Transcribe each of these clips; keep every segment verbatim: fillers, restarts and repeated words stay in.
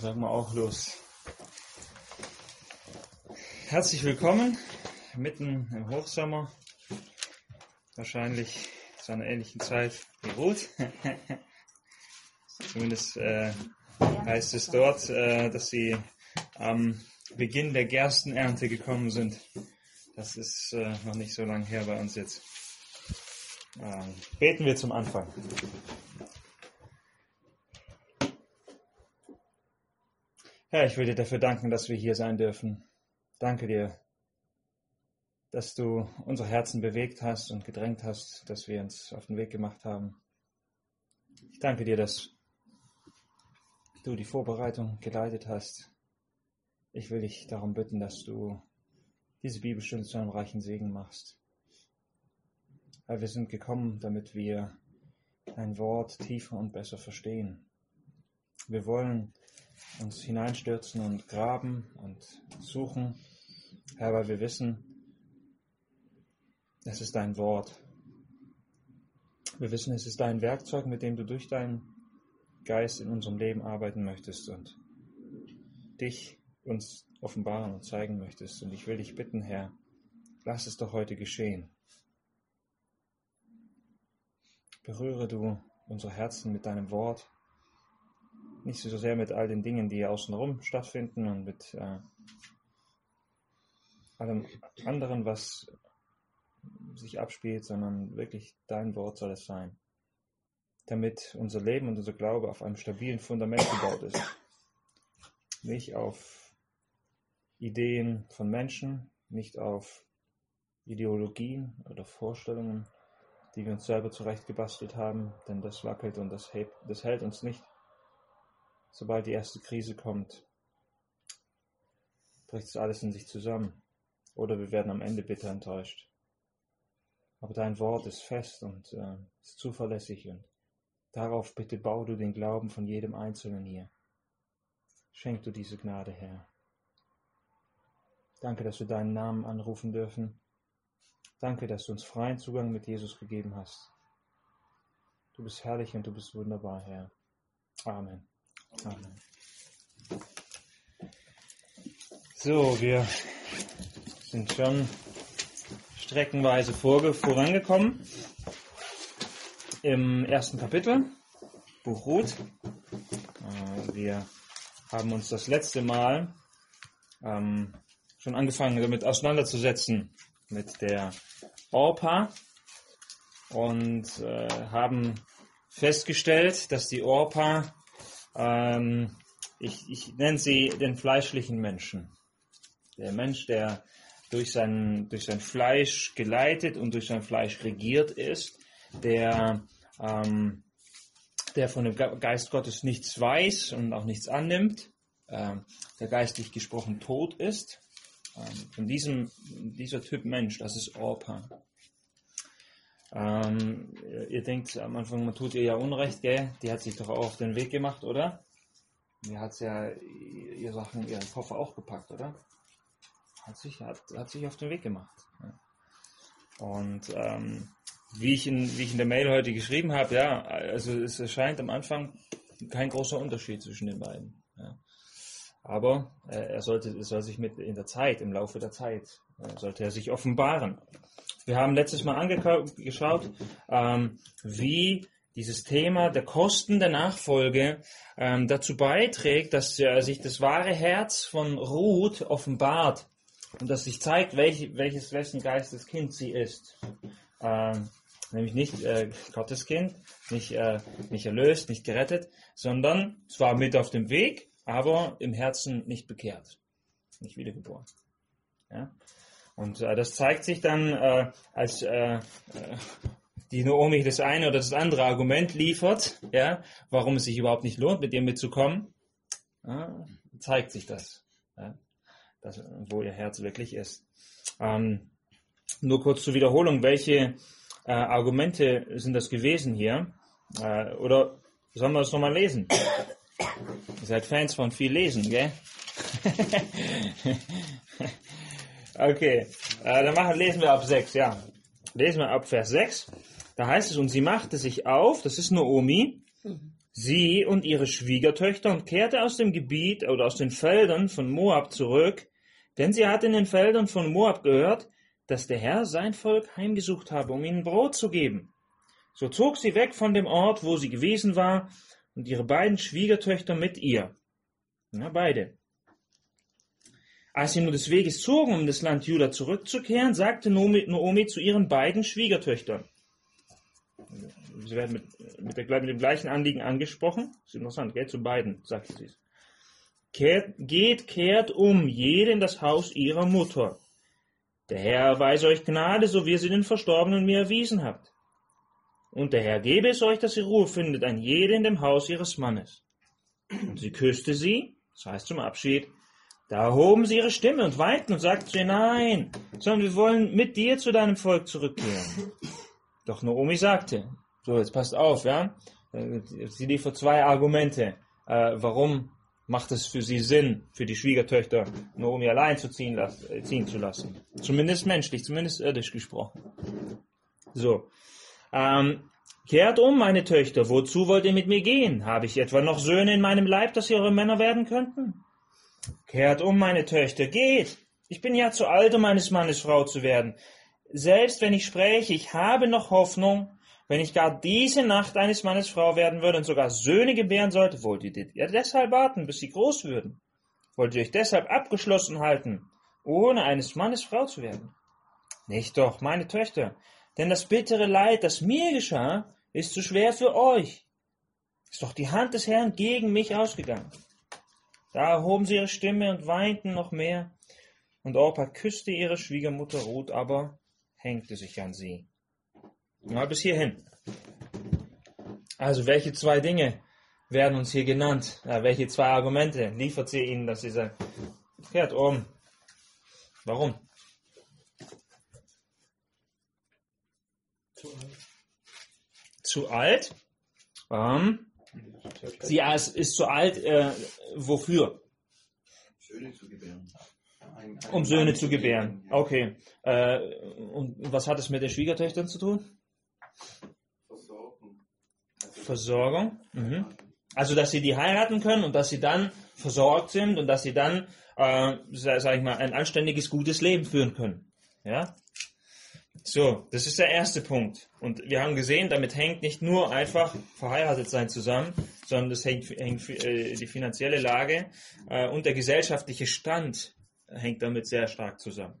sagen wir auch los. Herzlich willkommen, mitten im Hochsommer, wahrscheinlich zu einer ähnlichen Zeit wie Ruth. Zumindest äh, heißt es dort, äh, dass sie am Beginn der Gerstenernte gekommen sind. Das ist äh, noch nicht so lange her bei uns jetzt. Ähm, beten wir zum Anfang. Herr, ich will dir dafür danken, dass wir hier sein dürfen. Danke dir, dass du unsere Herzen bewegt hast und gedrängt hast, dass wir uns auf den Weg gemacht haben. Ich danke dir, dass du die Vorbereitung geleitet hast. Ich will dich darum bitten, dass du diese Bibelstunde zu einem reichen Segen machst. Herr, wir sind gekommen, damit wir dein Wort tiefer und besser verstehen. Wir wollen uns hineinstürzen und graben und suchen, Herr, weil wir wissen, es ist dein Wort. Wir wissen, es ist dein Werkzeug, mit dem du durch deinen Geist in unserem Leben arbeiten möchtest und dich uns offenbaren und zeigen möchtest. Und ich will dich bitten, Herr, lass es doch heute geschehen. Berühre du unsere Herzen mit deinem Wort, nicht so sehr mit all den Dingen, die außenrum stattfinden und mit äh, allem anderen, was sich abspielt, sondern wirklich dein Wort soll es sein, damit unser Leben und unser Glaube auf einem stabilen Fundament gebaut ist. Nicht auf Ideen von Menschen, nicht auf Ideologien oder Vorstellungen, die wir uns selber zurechtgebastelt haben, denn das wackelt und das hält, das hält uns nicht. Sobald die erste Krise kommt, bricht es alles in sich zusammen. Oder wir werden am Ende bitter enttäuscht. Aber dein Wort ist fest und äh, ist zuverlässig und darauf bitte bau du den Glauben von jedem Einzelnen hier. Schenk du diese Gnade, Herr. Danke, dass wir deinen Namen anrufen dürfen. Danke, dass du uns freien Zugang mit Jesus gegeben hast. Du bist herrlich und du bist wunderbar, Herr. Amen. Amen. So, wir sind schon streckenweise vorge- vorangekommen im ersten Kapitel, Buch Ruth. Äh, wir haben uns das letzte Mal ähm, schon angefangen damit auseinanderzusetzen mit der Orpa und äh, haben festgestellt, dass die Orpa Ähm, ich, ich nenne sie den fleischlichen Menschen. Der Mensch, der durch sein, durch sein Fleisch geleitet und durch sein Fleisch regiert ist, der, ähm, der von dem Geist Gottes nichts weiß und auch nichts annimmt, ähm, der geistlich gesprochen tot ist. Ähm, von diesem, dieser Typ Mensch, das ist Orpa. Ähm, ihr denkt am Anfang, man tut ihr ja Unrecht, gell? Die hat sich doch auch auf den Weg gemacht, oder? Die hat ja ihre Sachen, ihren Koffer auch gepackt, oder? Hat sich, hat, hat sich auf den Weg gemacht. Ja. Und ähm, wie ich in, wie ich in der Mail heute geschrieben habe, ja, also es erscheint am Anfang kein großer Unterschied zwischen den beiden. Ja. Aber äh, er sollte, er soll sich mit in der Zeit, im Laufe der Zeit, äh, sollte er sich offenbaren. Wir haben letztes Mal angeschaut, ähm, wie dieses Thema der Kosten der Nachfolge ähm, dazu beiträgt, dass äh, sich das wahre Herz von Ruth offenbart und dass sich zeigt, welch, welches wessen Geistes Kind sie ist. Ähm, nämlich nicht äh, Gottes Kind, nicht, äh, nicht erlöst, nicht gerettet, sondern zwar mit auf dem Weg, aber im Herzen nicht bekehrt, nicht wiedergeboren. Ja? Und äh, das zeigt sich dann, äh, als äh, äh, die Naomi das eine oder das andere Argument liefert, ja, warum es sich überhaupt nicht lohnt, mit ihr mitzukommen, ja, zeigt sich das, ja, das, wo ihr Herz wirklich ist. Ähm, nur kurz zur Wiederholung, welche äh, Argumente sind das gewesen hier? Äh, oder sollen wir das nochmal lesen? Ihr seid Fans von viel Lesen, gell? Okay, äh, dann machen, lesen wir ab sechs, ja. Lesen wir ab Vers sechs. Da heißt es, und sie machte sich auf, das ist Naomi, sie und ihre Schwiegertöchter und kehrte aus dem Gebiet oder aus den Feldern von Moab zurück, denn sie hatte in den Feldern von Moab gehört, dass der Herr sein Volk heimgesucht habe, um ihnen Brot zu geben. So zog sie weg von dem Ort, wo sie gewesen war, und ihre beiden Schwiegertöchter mit ihr. Ja, beide. Als sie nun des Weges zogen, um in das Land Juda zurückzukehren, sagte Naomi zu ihren beiden Schwiegertöchtern. Sie werden mit, mit, der, mit dem gleichen Anliegen angesprochen. Das ist interessant, gell? Zu beiden, sagte sie. Kehrt, geht, kehrt um, jede in das Haus ihrer Mutter. Der Herr erweise euch Gnade, so wie ihr sie den Verstorbenen mir erwiesen habt. Und der Herr gebe es euch, dass ihr Ruhe findet, ein jede in dem Haus ihres Mannes. Und sie küsste sie, das heißt zum Abschied. Da erhoben sie ihre Stimme und weinten und sagten zu ihr, nein, sondern wir wollen mit dir zu deinem Volk zurückkehren. Doch Naomi sagte, so, jetzt passt auf, ja, sie liefert zwei Argumente, äh, warum macht es für sie Sinn, für die Schwiegertöchter Naomi allein zu ziehen, las- äh, ziehen zu lassen. Zumindest menschlich, zumindest irdisch gesprochen. So, ähm, kehrt um, meine Töchter, wozu wollt ihr mit mir gehen? Habe ich etwa noch Söhne in meinem Leib, dass sie eure Männer werden könnten? Kehrt um, meine Töchter, geht! Ich bin ja zu alt, um meines Mannes Frau zu werden. Selbst wenn ich spreche, ich habe noch Hoffnung, wenn ich gar diese Nacht eines Mannes Frau werden würde und sogar Söhne gebären sollte, wollt ihr ja deshalb warten, bis sie groß würden? Wollt ihr euch deshalb abgeschlossen halten, ohne eines Mannes Frau zu werden? Nicht doch, meine Töchter, denn das bittere Leid, das mir geschah, ist zu schwer für euch. Ist doch die Hand des Herrn gegen mich ausgegangen. Da erhoben sie ihre Stimme und weinten noch mehr, und Orpa küsste ihre Schwiegermutter Ruth, aber hängte sich an sie. Mal bis hierhin. Also, welche zwei Dinge werden uns hier genannt? Ja, welche zwei Argumente liefert sie ihnen, dass sie sagen, kehrt um. Warum? Zu alt. Zu alt? Ähm, sie ist, ist zu alt, äh, wofür? Söhne zu gebären. Ein, ein Um Söhne Mann zu gebären. Ja. Okay. Äh, und was hat es mit den Schwiegertöchtern zu tun? Versorgen. Also, Versorgung. Mhm. Also, dass sie die heiraten können und dass sie dann versorgt sind und dass sie dann, äh, sag ich mal, ein anständiges, gutes Leben führen können. Ja? So, das ist der erste Punkt. Und wir haben gesehen, damit hängt nicht nur einfach verheiratet sein zusammen, sondern das hängt, hängt äh, die finanzielle Lage äh, und der gesellschaftliche Stand hängt damit sehr stark zusammen.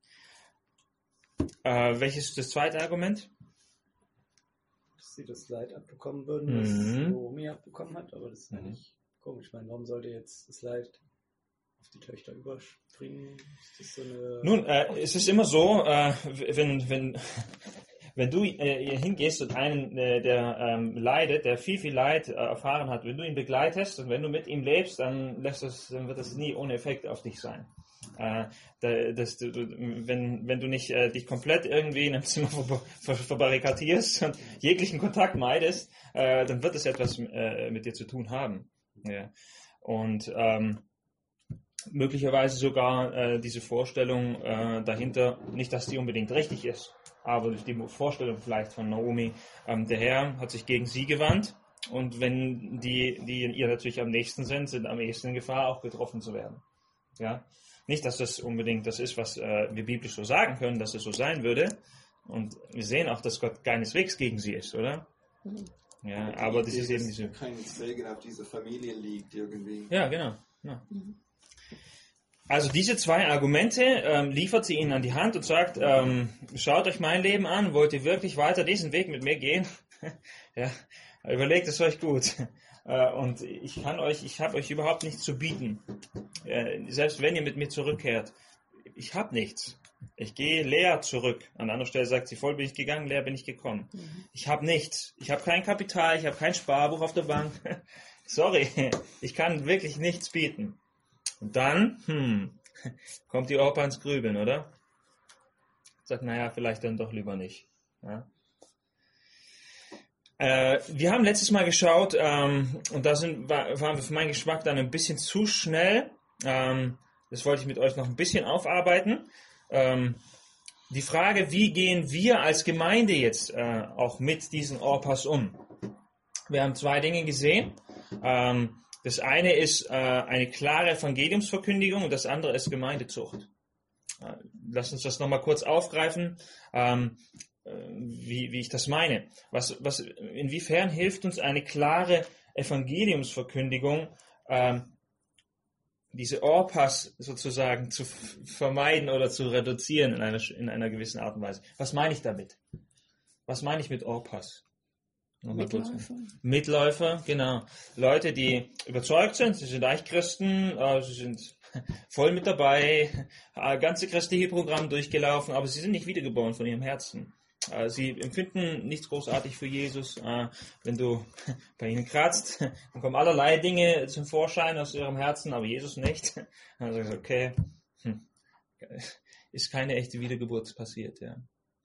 Äh, welches ist das zweite Argument? Dass sie das Leid abbekommen würden, was Mhm. Naomi abbekommen hat, aber das ist Mhm. eigentlich komisch. Ich meine, warum sollte jetzt das Leid auf die Töchter überspringen? Ist das so eine... Nun, äh, es ist immer so, äh, wenn, wenn, wenn du äh, hingehst und einen, äh, der ähm, leidet, der viel, viel Leid äh, erfahren hat, wenn du ihn begleitest und wenn du mit ihm lebst, dann, lässt es, dann wird das nie ohne Effekt auf dich sein. Äh, da, das, du, wenn, wenn du nicht äh, dich komplett irgendwie in einem Zimmer ver, ver, verbarrikadierst und jeglichen Kontakt meidest, äh, dann wird es etwas äh, mit dir zu tun haben. Ja. Und ähm, möglicherweise sogar äh, diese Vorstellung äh, dahinter, nicht, dass die unbedingt richtig ist, aber die Vorstellung vielleicht von Naomi, ähm, der Herr hat sich gegen sie gewandt und wenn die, die ihr natürlich am nächsten sind, sind am ehesten in Gefahr, auch getroffen zu werden. Ja? Nicht, dass das unbedingt das ist, was äh, wir biblisch so sagen können, dass es so sein würde. Und wir sehen auch, dass Gott keineswegs gegen sie ist, oder? Ja, aber das ist eben diese... kein Segen auf dieser Familie liegt irgendwie. Ja, genau. Ja. Also diese zwei Argumente ähm, liefert sie ihnen an die Hand und sagt, ähm, schaut euch mein Leben an, wollt ihr wirklich weiter diesen Weg mit mir gehen? Ja, überlegt es euch gut. Äh, und ich kann euch, ich habe euch überhaupt nichts zu bieten. Äh, selbst wenn ihr mit mir zurückkehrt, ich habe nichts. Ich gehe leer zurück. An anderer Stelle sagt sie, voll bin ich gegangen, leer bin ich gekommen. Mhm. Ich habe nichts. Ich habe kein Kapital, ich habe kein Sparbuch auf der Bank. Sorry, ich kann wirklich nichts bieten. Und dann, hm, kommt die Orpa ins Grübeln, oder? Sagt, naja, vielleicht dann doch lieber nicht. Ja. Äh, wir haben letztes Mal geschaut, ähm, und da sind, war, waren wir für meinen Geschmack dann ein bisschen zu schnell. Ähm, das wollte ich mit euch noch ein bisschen aufarbeiten. Ähm, die Frage, wie gehen wir als Gemeinde jetzt äh, auch mit diesen Orpas um? Wir haben zwei Dinge gesehen. Ähm, das eine ist äh, eine klare Evangeliumsverkündigung und das andere ist Gemeindezucht. Äh, lass uns das nochmal kurz aufgreifen, ähm, äh, wie, wie ich das meine. Was, was, inwiefern hilft uns eine klare Evangeliumsverkündigung, ähm, diese Orpas sozusagen zu f- vermeiden oder zu reduzieren in einer, in einer gewissen Art und Weise? Was meine ich damit? Was meine ich mit Orpas? Mitläufer. Mitläufer, genau. Leute, die überzeugt sind, sie sind eigentlich Christen, äh, sie sind voll mit dabei, äh, ganze christliche Programm durchgelaufen, aber sie sind nicht wiedergeboren von ihrem Herzen. Äh, sie empfinden nichts großartig für Jesus. Äh, wenn du bei ihnen kratzt, dann kommen allerlei Dinge zum Vorschein aus ihrem Herzen, aber Jesus nicht. Dann sagst du, okay, hm, ist keine echte Wiedergeburt passiert. Ja.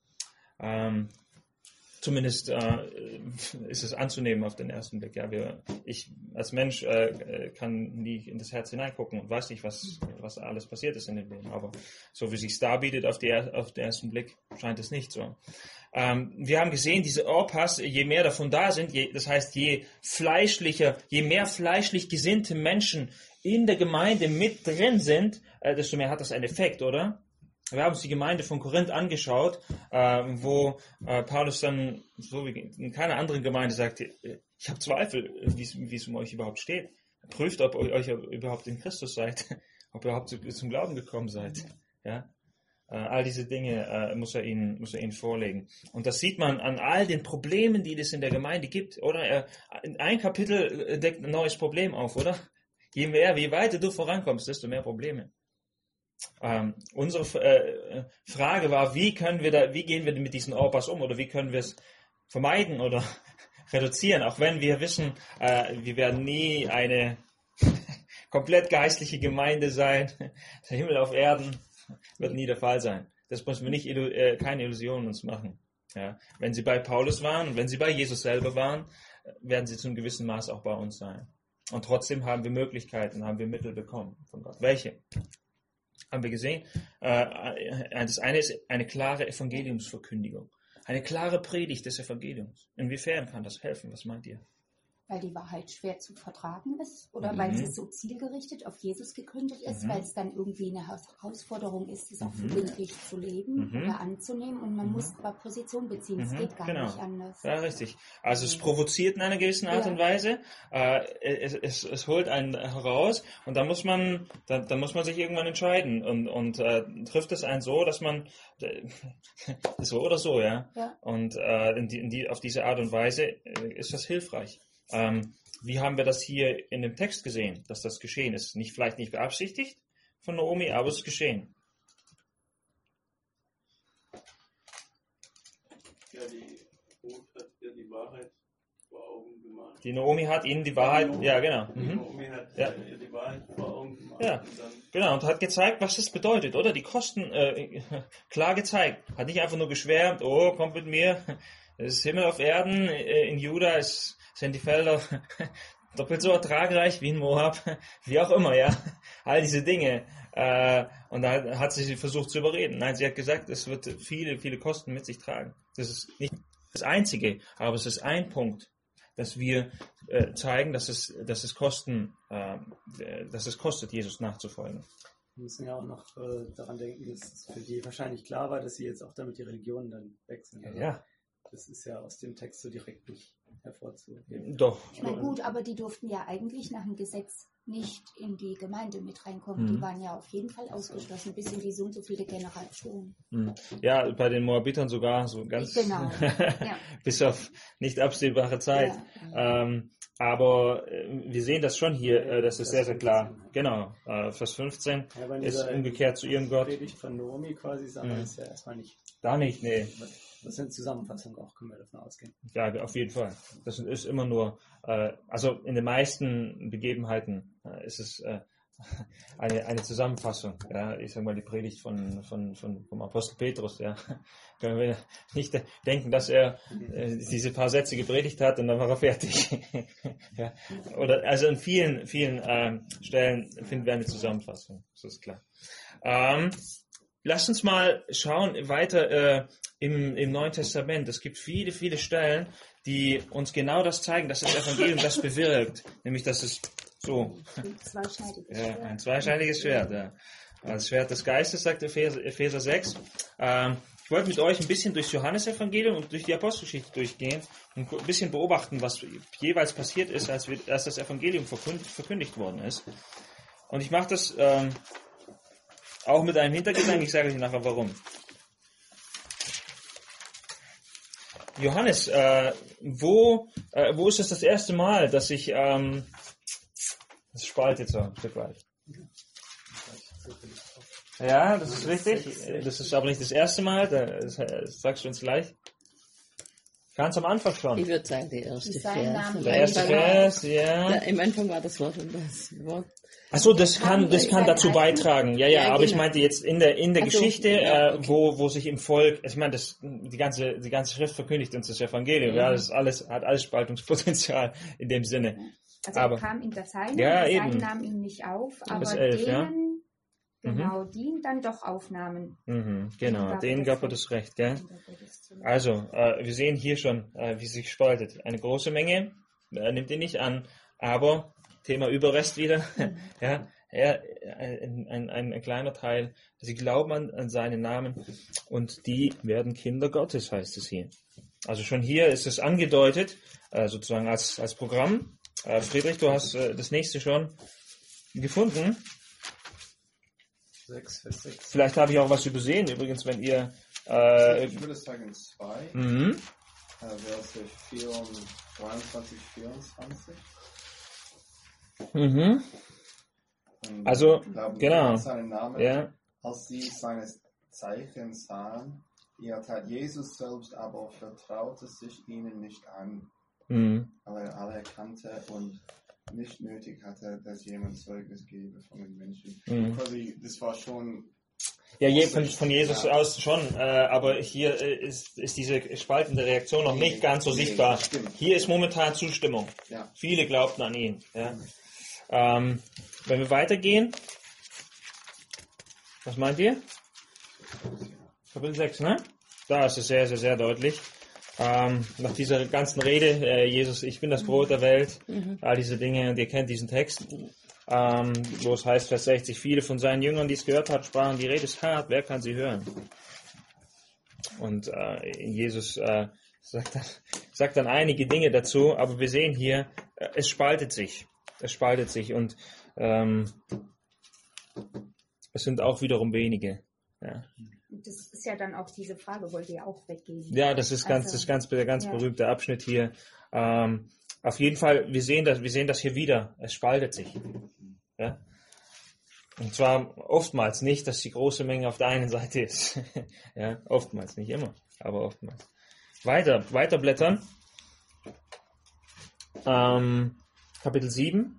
Ähm, Zumindest äh, ist es anzunehmen auf den ersten Blick. Ja, wir, ich als Mensch äh, kann nie in das Herz hineingucken und weiß nicht, was, was alles passiert ist in dem Leben. Aber so wie es sich darbietet auf, die, auf den ersten Blick, scheint es nicht so. Ähm, wir haben gesehen, diese Orpas, je mehr davon da sind, je, das heißt, je fleischlicher, je mehr fleischlich gesinnte Menschen in der Gemeinde mit drin sind, äh, desto mehr hat das einen Effekt, oder? Wir haben uns die Gemeinde von Korinth angeschaut, äh, wo äh, Paulus dann, so wie in keiner anderen Gemeinde, sagte, ich habe Zweifel, wie es um euch überhaupt steht. Prüft, ob ihr euch überhaupt in Christus seid, ob ihr überhaupt zu, zum Glauben gekommen seid. Ja? Äh, all diese Dinge äh, muss er ihnen, muss er ihnen vorlegen. Und das sieht man an all den Problemen, die es in der Gemeinde gibt. Oder er, in ein Kapitel deckt ein neues Problem auf, oder? Je mehr, je weiter du vorankommst, desto mehr Probleme. Ähm, unsere äh, Frage war, wie können wir da, wie gehen wir mit diesen Orpas um oder wie können wir es vermeiden oder reduzieren, auch wenn wir wissen, äh, wir werden nie eine komplett geistliche Gemeinde sein. Der Himmel auf Erden wird nie der Fall sein. Das müssen wir nicht, äh, keine Illusionen uns machen. Ja? Wenn sie bei Paulus waren und wenn sie bei Jesus selber waren, werden sie zu einem gewissen Maß auch bei uns sein. Und trotzdem haben wir Möglichkeiten, haben wir Mittel bekommen von Gott. Welche? Haben wir gesehen. Äh, das eine ist eine klare Evangeliumsverkündigung. Eine klare Predigt des Evangeliums. Inwiefern kann das helfen? Was meint ihr? Weil die Wahrheit schwer zu vertragen ist oder Mhm. weil sie so zielgerichtet auf Jesus gegründet ist, Mhm. weil es dann irgendwie eine Herausforderung ist, es auch Mhm. verbindlich zu leben Mhm. oder anzunehmen und man Mhm. muss aber Position beziehen. Es Mhm, geht gar genau. nicht anders. Ja, richtig. Also es provoziert in einer gewissen Art Ja. und Weise. Äh, es, es, es holt einen heraus und dann muss man, dann, dann muss man sich irgendwann entscheiden und, und äh, trifft es einen so, dass man äh, so oder so, ja. Ja. Und äh, in die, in die, auf diese Art und Weise äh, ist das hilfreich. Ähm, wie haben wir das hier in dem Text gesehen, dass das geschehen ist? Nicht vielleicht nicht beabsichtigt von Naomi, aber es ist geschehen. Ja, die Ruth hat ihr die Wahrheit vor Augen gemacht. Die Naomi hat ihnen die Wahrheit, ja genau. Die Mhm. Naomi hat Ja. äh, ihr die Wahrheit vor Augen gemacht. Ja. Und dann, Genau, und hat gezeigt, was das bedeutet, oder? Die Kosten, äh, klar gezeigt. Hat nicht einfach nur geschwärmt, oh, kommt mit mir, es ist Himmel auf Erden, äh, in Juda ist, sind die Felder doppelt so ertragreich wie in Moab, wie auch immer, ja. All diese Dinge. Äh, und da hat sie versucht zu überreden. Nein, sie hat gesagt, es wird viele, viele Kosten mit sich tragen. Das ist nicht das Einzige, aber es ist ein Punkt, dass wir äh, zeigen, dass es, dass es Kosten, äh, dass es kostet, Jesus nachzufolgen. Wir müssen ja auch noch äh, daran denken, dass es für die wahrscheinlich klar war, dass sie jetzt auch damit die Religion dann wechseln. Also Ja, das ist ja aus dem Text so direkt nicht hervorzuheben. doch. Na gut, aber die durften ja eigentlich nach dem Gesetz nicht in die Gemeinde mit reinkommen. Mhm. Die waren ja auf jeden Fall ausgeschlossen, bis in die so und so viele Generationen. Hm. Ja, bei den Moabitern sogar so ganz Genau, ja. bis auf nicht absehbare Zeit. Ja. Ähm, aber äh, wir sehen das schon hier, äh, das ist sehr, sehr klar. Genau, äh, Vers fünfzehn Ja, aber in ist dieser umgekehrt zu ihrem Gott. Predigt von Naomi quasi sagen wir Mhm. das ja erstmal nicht. Da nicht, nee. Das sind Zusammenfassungen auch, können wir davon ausgehen. Ja, auf jeden Fall. Das ist immer nur, äh, also in den meisten Begebenheiten äh, ist es äh, eine, eine Zusammenfassung. Ja, ich sag mal die Predigt von, von, von vom Apostel Petrus. Ja, können wir nicht denken, dass er äh, diese paar Sätze gepredigt hat und dann war er fertig. Ja. Oder also in vielen, vielen ähm, Stellen finden wir eine Zusammenfassung. Das ist klar. Ähm, Lass uns mal schauen weiter äh, im, im Neuen Testament. Es gibt viele, viele Stellen, die uns genau das zeigen, dass das Evangelium das bewirkt. Nämlich, dass es so, Ein zweischneidiges ja, Schwert. ein zweischneidiges Schwert, ja. Das Schwert des Geistes, sagt Epheser, Epheser sechs. Ähm, ich wollte mit euch ein bisschen durchs Johannesevangelium und durch die Apostelgeschichte durchgehen und ein bisschen beobachten, was jeweils passiert ist, als, wir, als das Evangelium verkündigt, verkündigt worden ist. Und ich mache das ähm, auch mit einem Hintergedanken, ich sage euch nachher warum. Johannes, äh, wo, äh, wo ist es das erste Mal, dass ich, ähm, das spaltet so ein Stück weit. Ja, das ist richtig. Das ist aber nicht das erste Mal, das, das sagst du uns gleich. Ganz am Anfang schon. Ich würde sagen, der erste Sein Vers. Name. Der erste Vers, ja. Der, Im Anfang war das Wort und das Wort. Achso, das kann, das kann dazu beitragen. Ja, ja, Ja, aber ich genau. meinte jetzt in der, in der Ach so, Geschichte, ja, äh, okay. wo, wo sich im Volk, ich meine, das, die ganze, die ganze Schrift verkündigt uns das Evangelium, Mhm. ja, das ist alles, hat alles Spaltungspotenzial in dem Sinne. Also Aber- er kam in der Seine, Ja, die eben. Seinen nahmen ihn nicht auf, aber Bis elf, ja. denen, genau, die ihn dann doch aufnahmen. Mhm, genau, gab denen es gab er das das Recht, gell? in der Gotteszeit. Also, äh, wir sehen hier schon, äh, wie sich spaltet. Eine große Menge äh, nimmt ihn nicht an, aber Thema Überrest wieder, ja, er, ein, ein, ein, ein kleiner Teil, sie glauben an, an seinen Namen und die werden Kinder Gottes, heißt es hier. Also schon hier ist es angedeutet, äh, sozusagen als, als Programm. Äh, Friedrich, du hast äh, das nächste schon gefunden. sechs, Vers sechs. Vielleicht habe ich auch was übersehen, übrigens, wenn ihr... Äh, Ich würde sagen zwei, mhm. äh, Verse zweiundzwanzig, vierundzwanzig. Mhm. Und Also, glauben genau. an seinen Namen, Ja. als sie seine Zeichen sahen. Er tat Jesus selbst, aber vertraute sich ihnen nicht an, Mhm. weil er alle kannte und nicht nötig hatte, dass jemand Zeugnis gebe von den Menschen. Mhm. Quasi, das war schon Ja, je, von, von Jesus Ja. aus schon, äh, aber hier äh, ist, ist diese spaltende Reaktion noch nicht ganz so Nee, sichtbar. stimmt. Hier ist momentan Zustimmung. Ja. Viele glaubten an ihn. Ja. Ähm, wenn wir weitergehen, was meint ihr? Kapitel sechs, ne? Da ist es sehr, sehr, sehr deutlich. Ähm, nach dieser ganzen Rede, äh, Jesus, ich bin das Brot der Welt, all diese Dinge, und ihr kennt diesen Text, ähm, wo es heißt, Vers sechzig, viele von seinen Jüngern, die es gehört hat, sprachen, die Rede ist hart, wer kann sie hören? Und äh, Jesus äh, sagt, dann, sagt dann einige Dinge dazu, aber wir sehen hier, äh, es spaltet sich. Es spaltet sich und ähm, es sind auch wiederum wenige. Ja. Und das ist ja dann auch diese Frage, wollt ihr auch weggehen? Ja, das ist ganz, Also, das ist ganz, der ganz ja. berühmte Abschnitt hier. Ähm, auf jeden Fall, wir sehen das, wir sehen das hier wieder. Es spaltet sich. Ja? Und zwar oftmals nicht, dass die große Menge auf der einen Seite ist. Ja, oftmals, nicht immer, aber oftmals. Weiter, weiter blättern. Ähm, Kapitel sieben.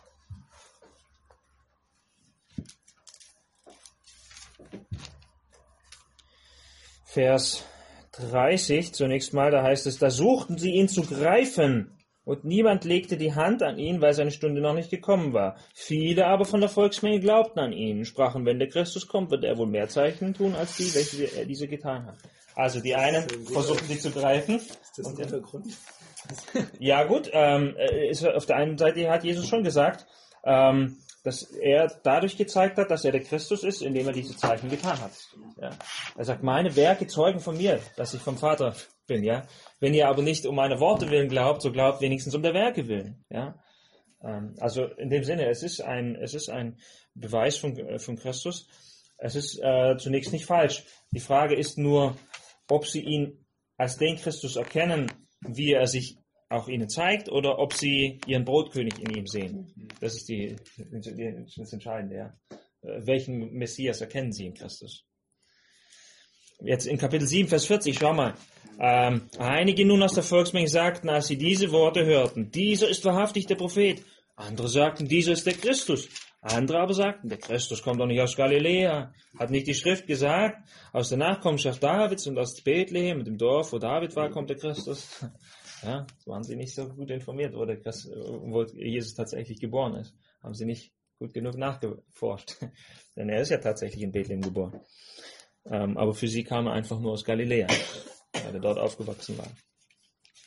Vers dreißig zunächst mal, da heißt es, da suchten sie ihn zu greifen und niemand legte die Hand an ihn, weil seine Stunde noch nicht gekommen war. Viele aber von der Volksmenge glaubten an ihn und sprachen, wenn der Christus kommt, wird er wohl mehr Zeichen tun als die, welche er diese getan hat. Also die einen versuchten sie zu greifen. Ist das ein guter Grund? Ja gut, ähm, ist, auf der einen Seite hat Jesus schon gesagt, ähm, dass er dadurch gezeigt hat, dass er der Christus ist, indem er diese Zeichen getan hat. Ja. Er sagt, meine Werke zeugen von mir, dass ich vom Vater bin. Ja. Wenn ihr aber nicht um meine Worte willen glaubt, so glaubt wenigstens um der Werke willen. Ja. Ähm, also in dem Sinne, es ist ein, es ist ein Beweis von, äh, von Christus. Es ist äh, zunächst nicht falsch. Die Frage ist nur, ob sie ihn als den Christus erkennen, wie er sich auch ihnen zeigt, oder ob sie ihren Brotkönig in ihm sehen. Das ist die, die, das Entscheidende, ja. Welchen Messias erkennen sie in Christus? Jetzt in Kapitel sieben, Vers vierzig, schau mal. Ähm, einige nun aus der Volksmenge sagten, als sie diese Worte hörten, dieser ist wahrhaftig der Prophet. Andere sagten, dieser ist der Christus. Andere aber sagten, der Christus kommt doch nicht aus Galiläa. Hat nicht die Schrift gesagt, aus der Nachkommenschaft Davids und aus Bethlehem, mit dem Dorf, wo David war, kommt der Christus. Ja, so waren sie nicht so gut informiert, wo, der Christ, wo Jesus tatsächlich geboren ist. Haben sie nicht gut genug nachgeforscht. Denn er ist ja tatsächlich in Bethlehem geboren. Ähm, aber für sie kam er einfach nur aus Galiläa, weil er dort aufgewachsen war.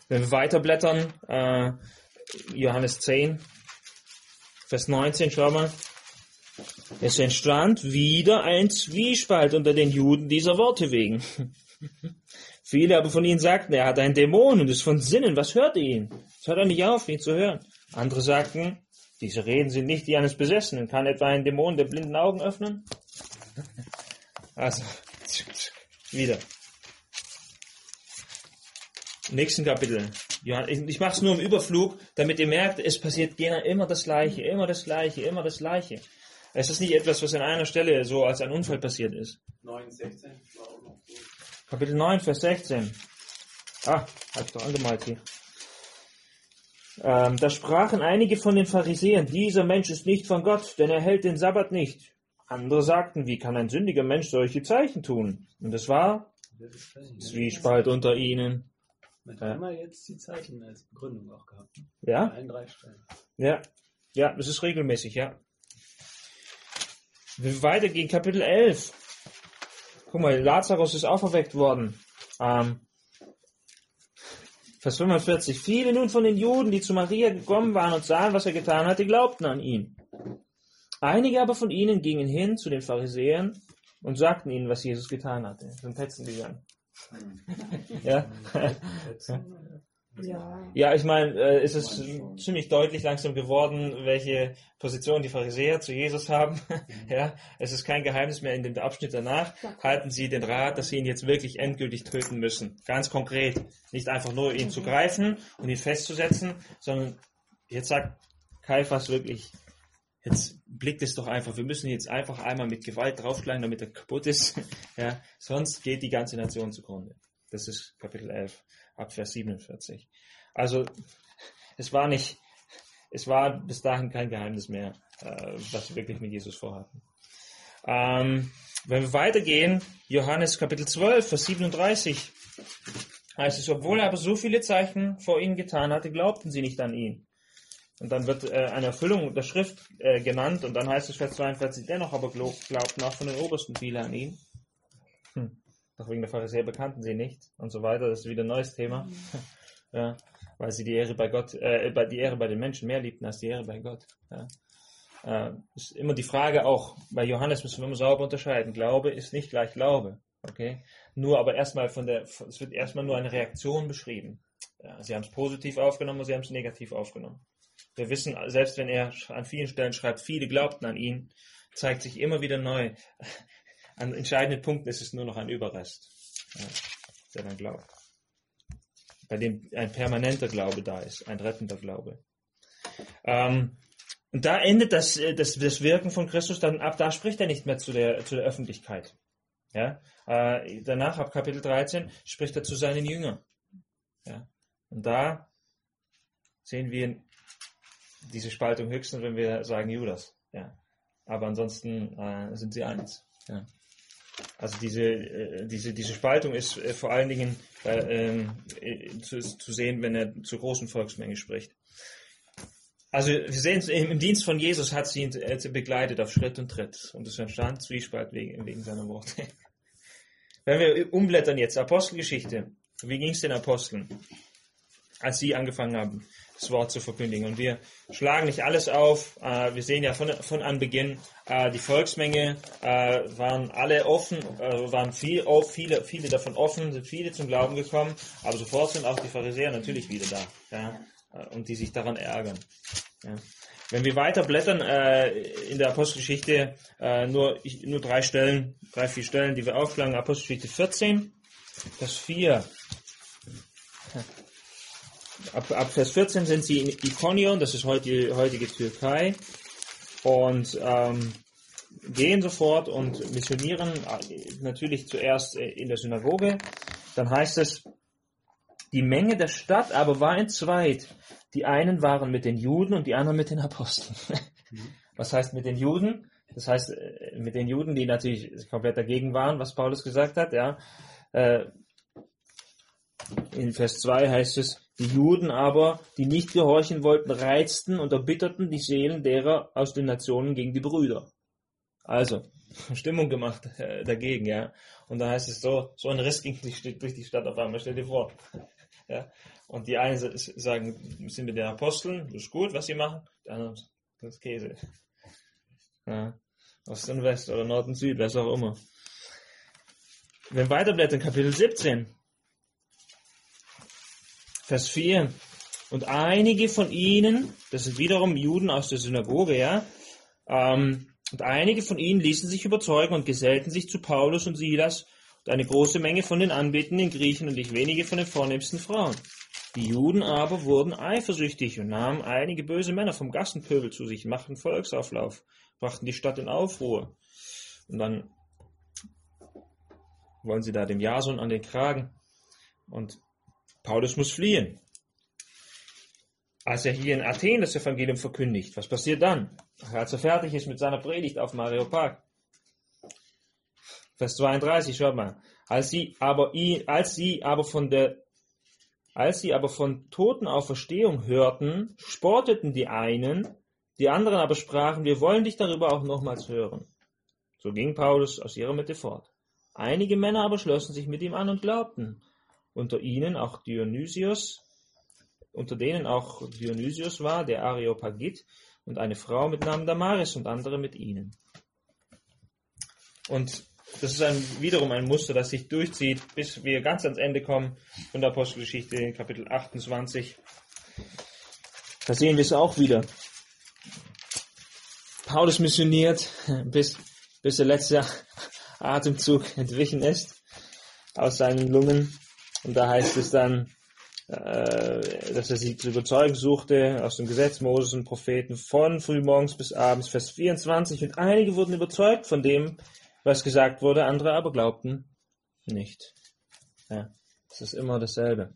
Wenn wir weiterblättern, äh, Johannes zehn, Vers neunzehn, schau mal. Es entstand wieder ein Zwiespalt unter den Juden dieser Worte wegen. Viele aber von ihnen sagten, er hat einen Dämon und ist von Sinnen. Was hört ihr ihn? Es hört er nicht auf, ihn zu hören. Andere sagten, diese Reden sind nicht die eines Besessenen. Kann etwa ein Dämon der blinden Augen öffnen? Also, wieder. Im nächsten Kapitel. Ja, ich ich mache es nur im Überflug, damit ihr merkt, es passiert immer das Gleiche, immer das Gleiche, immer das Gleiche. Es ist nicht etwas, was an einer Stelle so als ein Unfall passiert ist. neun, sechzehn war auch noch so. Kapitel neun, Vers sechzehn. Ah, habe ich doch angemalt hier. Ähm, da sprachen einige von den Pharisäern, dieser Mensch ist nicht von Gott, denn er hält den Sabbat nicht. Andere sagten, wie kann ein sündiger Mensch solche Zeichen tun? Und es war Zwiespalt unter ihnen. Man hat immer jetzt die Zeichen als Begründung auch gehabt. Ne? Ja? Bei allen drei Stellen. Ja, ja, das ist regelmäßig, ja. Wir weitergehen, Kapitel elf. Guck mal, Lazarus ist auferweckt worden. Ähm, Vers fünfundvierzig. Viele nun von den Juden, die zu Maria gekommen waren und sahen, was er getan hatte, glaubten an ihn. Einige aber von ihnen gingen hin zu den Pharisäern und sagten ihnen, was Jesus getan hatte. Sind Petzen gegangen. Ja. Ja. Ja, ich meine, äh, es ist ziemlich deutlich langsam geworden, welche Position die Pharisäer zu Jesus haben. Ja, es ist kein Geheimnis mehr in dem Abschnitt danach. Halten sie den Rat, dass sie ihn jetzt wirklich endgültig töten müssen. Ganz konkret. Nicht einfach nur ihn zu greifen und ihn festzusetzen, sondern jetzt sagt Kaiphas wirklich, jetzt blickt es doch einfach, wir müssen jetzt einfach einmal mit Gewalt draufschlagen, damit er kaputt ist. Ja, sonst geht die ganze Nation zugrunde. Das ist Kapitel elf, ab Vers siebenundvierzig. Also, es war nicht, es war bis dahin kein Geheimnis mehr, äh, was sie wirklich mit Jesus vorhatten. Ähm, wenn wir weitergehen, Johannes Kapitel zwölf, Vers siebenunddreißig, heißt es, obwohl er aber so viele Zeichen vor ihnen getan hatte, glaubten sie nicht an ihn. Und dann wird äh, eine Erfüllung der Schrift äh, genannt und dann heißt es Vers zweiundvierzig, dennoch aber glaubten auch von den Obersten viele an ihn. Hm. Doch wegen der Pharisäer bekannten sie nicht und so weiter. Das ist wieder ein neues Thema. Ja, weil sie die Ehre bei Gott, äh, die Ehre bei den Menschen mehr liebten als die Ehre bei Gott. Ja. Äh, ist immer die Frage auch, bei Johannes müssen wir immer sauber unterscheiden. Glaube ist nicht gleich Glaube. Okay? Nur aber erstmal von der, es wird erstmal nur eine Reaktion beschrieben. Ja, sie haben es positiv aufgenommen und sie haben es negativ aufgenommen. Wir wissen, selbst wenn er an vielen Stellen schreibt, viele glaubten an ihn, zeigt sich immer wieder neu. An entscheidenden Punkten ist es nur noch ein Überrest, ja, der dann glaubt. Bei dem ein permanenter Glaube da ist, ein rettender Glaube. Ähm, und da endet das, das, das Wirken von Christus, dann ab da spricht er nicht mehr zu der, zu der Öffentlichkeit. Ja? Äh, danach, ab Kapitel dreizehn, spricht er zu seinen Jüngern. Ja? Und da sehen wir diese Spaltung höchstens, wenn wir sagen Judas. Ja. Aber ansonsten äh, sind sie eins. Ja. Also diese, äh, diese, diese Spaltung ist äh, vor allen Dingen äh, äh, zu, zu sehen, wenn er zur großen Volksmenge spricht. Also wir sehen, im, im Dienst von Jesus hat sie ihn äh, begleitet auf Schritt und Tritt. Und es entstand Zwiespalt wegen, wegen seiner Worte. Wenn wir umblättern jetzt, Apostelgeschichte. Wie ging es den Aposteln, als sie angefangen haben, das Wort zu verkündigen? Und wir schlagen nicht alles auf. Wir sehen ja von, von Anbeginn, die Volksmenge waren alle offen, waren viel, viele, viele davon offen, sind viele zum Glauben gekommen, aber sofort sind auch die Pharisäer natürlich wieder da, ja, und die sich daran ärgern. Ja. Wenn wir weiter blättern in der Apostelgeschichte, nur, nur drei Stellen, drei, vier Stellen, die wir aufschlagen, Apostelgeschichte vierzehn, Vers vier. Ab, ab Vers vierzehn sind sie in Ikonion, das ist heute die heutige Türkei, und ähm, gehen sofort und missionieren, natürlich zuerst in der Synagoge. Dann heißt es, die Menge der Stadt aber war entzweit. Die einen waren mit den Juden und die anderen mit den Aposteln. Was heißt mit den Juden? Das heißt mit den Juden, die natürlich komplett dagegen waren, was Paulus gesagt hat. Ja. In Vers zwei heißt es, die Juden aber, die nicht gehorchen wollten, reizten und erbitterten die Seelen derer aus den Nationen gegen die Brüder. Also, Stimmung gemacht äh, dagegen, ja. Und dann heißt es so, so ein Riss ging durch die Stadt auf einmal, stell dir vor. Ja. Und die einen sagen, sind mit den Aposteln, das ist gut, was sie machen. Die anderen, das ist Käse. Ja. Ost und West oder Nord und Süd, was auch immer. Wenn wir weiterblättern, Kapitel siebzehn, Vers vier. Und einige von ihnen, das sind wiederum Juden aus der Synagoge, ja, ähm, und einige von ihnen ließen sich überzeugen und gesellten sich zu Paulus und Silas und eine große Menge von den anbetenden Griechen und nicht wenige von den vornehmsten Frauen. Die Juden aber wurden eifersüchtig und nahmen einige böse Männer vom Gassenpöbel zu sich, machten Volksauflauf, brachten die Stadt in Aufruhr. Und dann wollen sie da dem Jason an den Kragen. Und Paulus muss fliehen. Als er hier in Athen das Evangelium verkündigt, was passiert dann? Als er fertig ist mit seiner Predigt auf dem Areopag. Vers zweiunddreißig, schaut mal. Als sie aber ihn, als sie aber von der Als sie aber von Totenauferstehung hörten, spotteten die einen, die anderen aber sprachen, wir wollen dich darüber auch nochmals hören. So ging Paulus aus ihrer Mitte fort. Einige Männer aber schlossen sich mit ihm an und glaubten. Unter ihnen auch Dionysius, unter denen auch Dionysius war, der Areopagit, und eine Frau mit Namen Damaris und andere mit ihnen. Und das ist ein, wiederum ein Muster, das sich durchzieht, bis wir ganz ans Ende kommen von der Apostelgeschichte in Kapitel achtundzwanzig. Da sehen wir es auch wieder. Paulus missioniert, bis, bis der letzte Atemzug entwichen ist aus seinen Lungen. Und da heißt es dann, äh, dass er sie zu überzeugen suchte aus dem Gesetz Moses und Propheten von frühmorgens bis abends, Vers vierundzwanzig. Und einige wurden überzeugt von dem, was gesagt wurde, andere aber glaubten nicht. Ja, es ist immer dasselbe.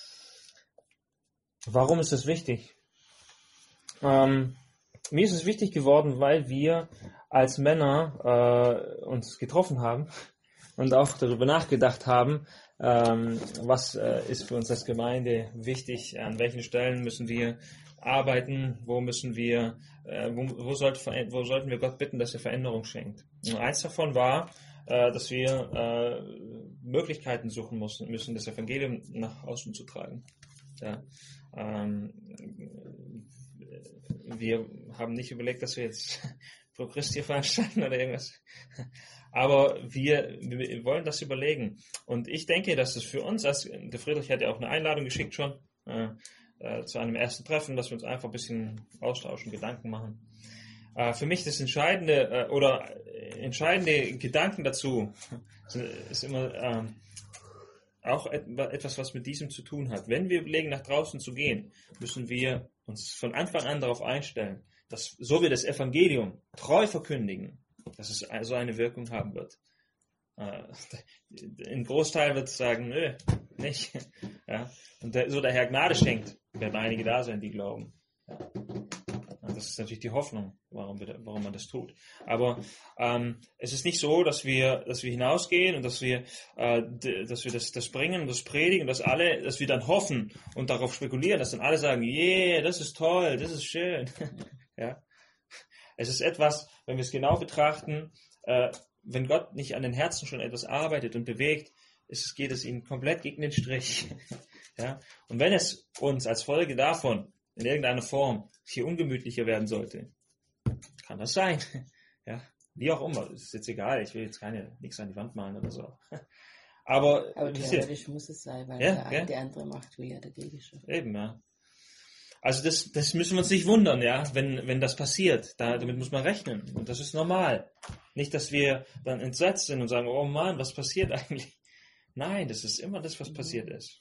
Warum ist das wichtig? Ähm, mir ist es wichtig geworden, weil wir als Männer äh, uns getroffen haben und auch darüber nachgedacht haben, ähm, was äh, ist für uns als Gemeinde wichtig, an welchen Stellen müssen wir arbeiten, wo müssen wir, äh, wo, wo, sollte, wo sollten wir Gott bitten, dass er Veränderung schenkt. Und eins davon war, äh, dass wir äh, Möglichkeiten suchen müssen, müssen, das Evangelium nach außen zu tragen. Ja, ähm, wir haben nicht überlegt, dass wir jetzt Pro Christi veranstalten oder irgendwas. Aber wir, wir wollen das überlegen. Und ich denke, dass es für uns, als, der Friedrich hat ja auch eine Einladung geschickt schon, äh, äh, zu einem ersten Treffen, dass wir uns einfach ein bisschen austauschen, Gedanken machen. Äh, für mich das entscheidende, äh, oder entscheidende Gedanken dazu, ist immer äh, auch etwas, was mit diesem zu tun hat. Wenn wir überlegen, nach draußen zu gehen, müssen wir uns von Anfang an darauf einstellen, dass so wir das Evangelium treu verkündigen, dass es so eine Wirkung haben wird. Ein Großteil wird sagen, nö, nicht. Ja, und der, so der Herr Gnade schenkt, werden einige da sein, die glauben. Ja. Das ist natürlich die Hoffnung, warum, wir, warum man das tut. Aber ähm, es ist nicht so, dass wir, dass wir hinausgehen und dass wir, äh, d- dass wir das, das bringen und das predigen, dass alle, dass wir dann hoffen und darauf spekulieren, dass dann alle sagen, yeah, das ist toll, das ist schön. Ja. Es ist etwas, wenn wir es genau betrachten, äh, wenn Gott nicht an den Herzen schon etwas arbeitet und bewegt, ist, geht es ihm komplett gegen den Strich. Ja. Und wenn es uns als Folge davon in irgendeiner Form hier ungemütlicher werden sollte, kann das sein. Ja, wie auch immer, ist jetzt egal, ich will jetzt keine nichts an die Wand malen oder so. Aber, Aber theoretisch muss es sein, weil ja, der, ja. der andere Macht will ja dagegen schon. Eben, ja. Also das, das müssen wir uns nicht wundern, ja, wenn, wenn das passiert. Da, damit muss man rechnen. Und das ist normal. Nicht, dass wir dann entsetzt sind und sagen, oh Mann, was passiert eigentlich? Nein, das ist immer das, was mhm. passiert ist.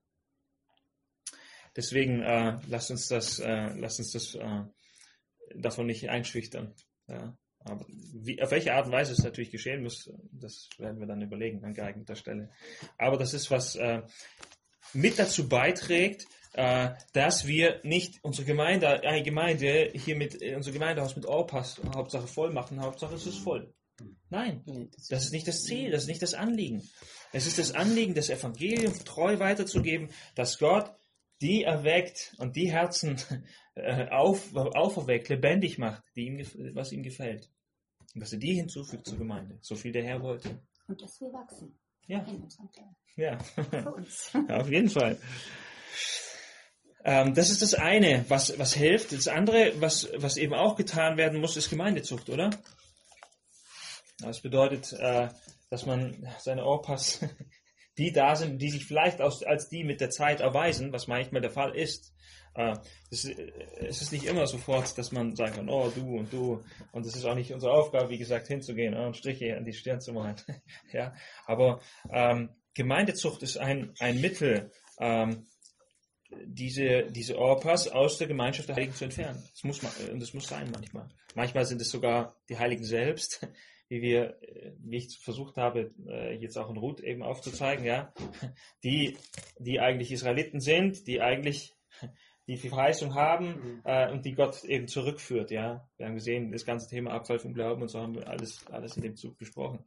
Deswegen äh, lasst uns das, äh, lasst uns das äh, davon nicht einschüchtern. Ja. Aber wie, auf welche Art und Weise es natürlich geschehen muss, das werden wir dann überlegen an geeigneter Stelle. Aber das ist, was äh, mit dazu beiträgt, äh, dass wir nicht unsere Gemeinde, eine Gemeinde hier mit unser Gemeindehaus mit Orpass Hauptsache voll machen, Hauptsache es ist voll. Nein, das ist nicht das Ziel, das ist nicht das Anliegen. Es ist das Anliegen, das Evangelium treu weiterzugeben, dass Gott die erweckt und die Herzen äh, auf, auferweckt, lebendig macht, die ihm, was ihm gefällt. Und dass er die hinzufügt zur Gemeinde, so viel der Herr wollte. Und dass wir wachsen. Ja. In unserem Teil. Ja. Für uns. Ja, auf jeden Fall. Ähm, das ist das eine, was, was hilft. Das andere, was, was eben auch getan werden muss, ist Gemeindezucht, oder? Das bedeutet, äh, dass man seine Opas, die da sind, die sich vielleicht als, als die mit der Zeit erweisen, was manchmal der Fall ist. Äh, das, es ist nicht immer sofort, dass man sagen kann, oh, du und du. Und es ist auch nicht unsere Aufgabe, wie gesagt, hinzugehen und Striche an die Stirn zu malen. Ja, aber ähm, Gemeindezucht ist ein, ein Mittel, ähm, diese, diese Opas aus der Gemeinschaft der Heiligen zu entfernen. Das muss man, und das muss sein manchmal. Manchmal sind es sogar die Heiligen selbst, wie wir, wie ich versucht habe, jetzt auch in Ruth eben aufzuzeigen, ja, die, die eigentlich Israeliten sind, die eigentlich die Verheißung haben mhm. äh, und die Gott eben zurückführt, ja. Wir haben gesehen, das ganze Thema Abfall vom Glauben und so haben wir alles, alles in dem Zug besprochen.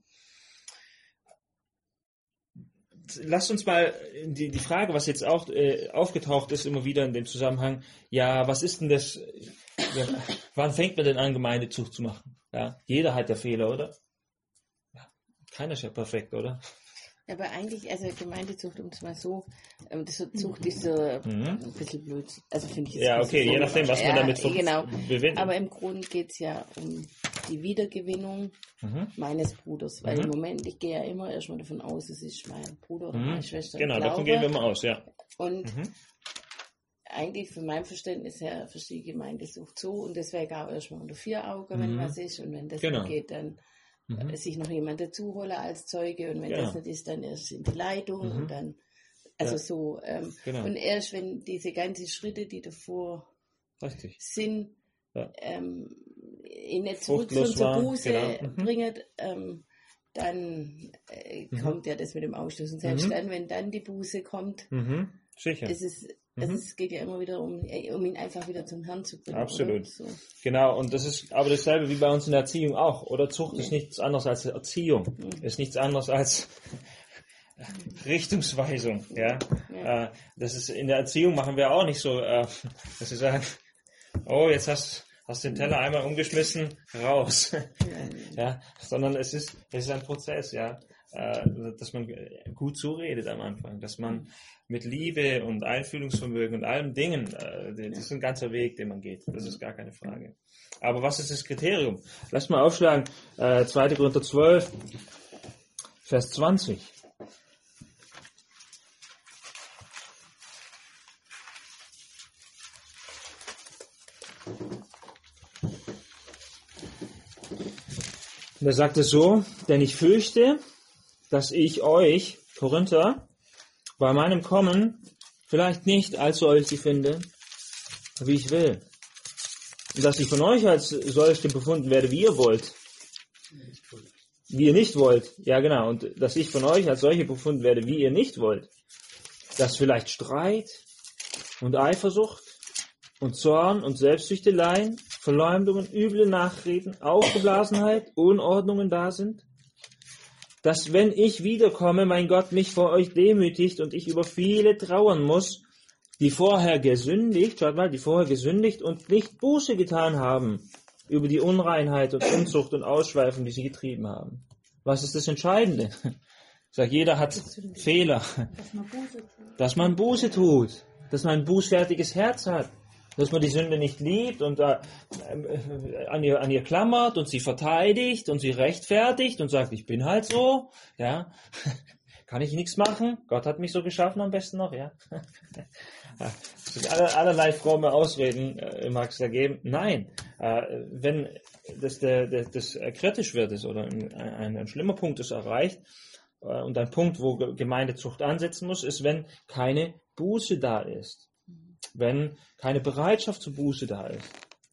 Lasst uns mal die, die Frage, was jetzt auch äh, aufgetaucht ist, immer wieder in dem Zusammenhang, ja, was ist denn das, ja, wann fängt man denn an, Gemeindezucht zu machen? Ja, jeder hat ja Fehler, oder? Ja, keiner ist ja perfekt, oder? Aber eigentlich, also Gemeindezucht, um es mal so, ähm, das Zucht ist so mhm. ein bisschen blöd. Also finde ich. Ja, okay, je nachdem, was man ja, damit genau. bewindet. Aber im Grunde geht es ja um die Wiedergewinnung mhm. meines Bruders. Weil mhm. im Moment, ich gehe ja immer erstmal davon aus, es ist mein Bruder oder mhm. meine Schwester. Genau, davon gehen wir mal aus, ja. Und mhm. eigentlich von meinem Verständnis her verstehe ich Gemeindezucht so und deswegen auch erstmal unter vier Augen, wenn mhm. was ist. Und wenn das genau. nicht geht, dann mhm. sich noch jemand dazu holen als Zeuge und wenn ja. das nicht ist, dann erst in die Leitung mhm. und dann, also ja. so, ähm, genau. und erst wenn diese ganzen Schritte, die davor Richtig. sind, ja. ähm, ihn nicht zurückführen zur Buße genau. mhm. bringen, ähm, dann äh, mhm. kommt ja das mit dem Ausschluss. Und selbst mhm. dann, wenn dann die Buße kommt, mhm. Sicher. ist es Also mhm. es geht ja immer wieder um, um ihn einfach wieder zum Herrn zu bringen. Absolut. So. Genau, und das ist aber dasselbe wie bei uns in der Erziehung auch. Oder Zucht ja. ist nichts anderes als Erziehung. Mhm. Ist nichts anderes als Richtungsweisung. Ja? Ja. Äh, das ist in der Erziehung machen wir auch nicht so, äh, dass wir sagen, oh, jetzt hast hast den Teller einmal umgeschmissen, raus. Ja, ja, sondern es ist, es ist ein Prozess, ja. Dass man gut zuredet am Anfang, dass man mit Liebe und Einfühlungsvermögen und allen Dingen, das ist ein ganzer Weg, den man geht, das ist gar keine Frage. Aber was ist das Kriterium? Lass mal aufschlagen, zweiter Korinther zwölf, Vers zwanzig. Da sagt es so, denn ich fürchte, dass ich euch, Korinther, bei meinem Kommen vielleicht nicht als solche finde, wie ich will. Und dass ich von euch als solche befunden werde, wie ihr wollt. Wie ihr nicht wollt. Ja, genau. Und dass ich von euch als solche befunden werde, wie ihr nicht wollt. Dass vielleicht Streit und Eifersucht und Zorn und Selbstsüchteleien, Verleumdungen, üble Nachreden, Aufgeblasenheit, Unordnungen da sind. Dass wenn ich wiederkomme, mein Gott mich vor euch demütigt und ich über viele trauern muss, die vorher gesündigt, schaut mal, die vorher gesündigt und nicht Buße getan haben über die Unreinheit und Unzucht und Ausschweifung, die sie getrieben haben. Was ist das Entscheidende? Ich sage, jeder hat Fehler. Dass man Buße tut, dass man ein bußfertiges Herz hat. Dass man die Sünde nicht liebt und äh, an, ihr, an ihr klammert und sie verteidigt und sie rechtfertigt und sagt, ich bin halt so, ja, kann ich nichts machen, Gott hat mich so geschaffen am besten noch, ja. Es sind aller, allerlei fromme Ausreden, äh, mag es da geben. Nein, äh, wenn das, der, der, das kritisch wird ist oder ein, ein, ein schlimmer Punkt ist erreicht äh, und ein Punkt, wo Gemeindezucht ansetzen muss, ist, wenn keine Buße da ist. Wenn keine Bereitschaft zur Buße da ist.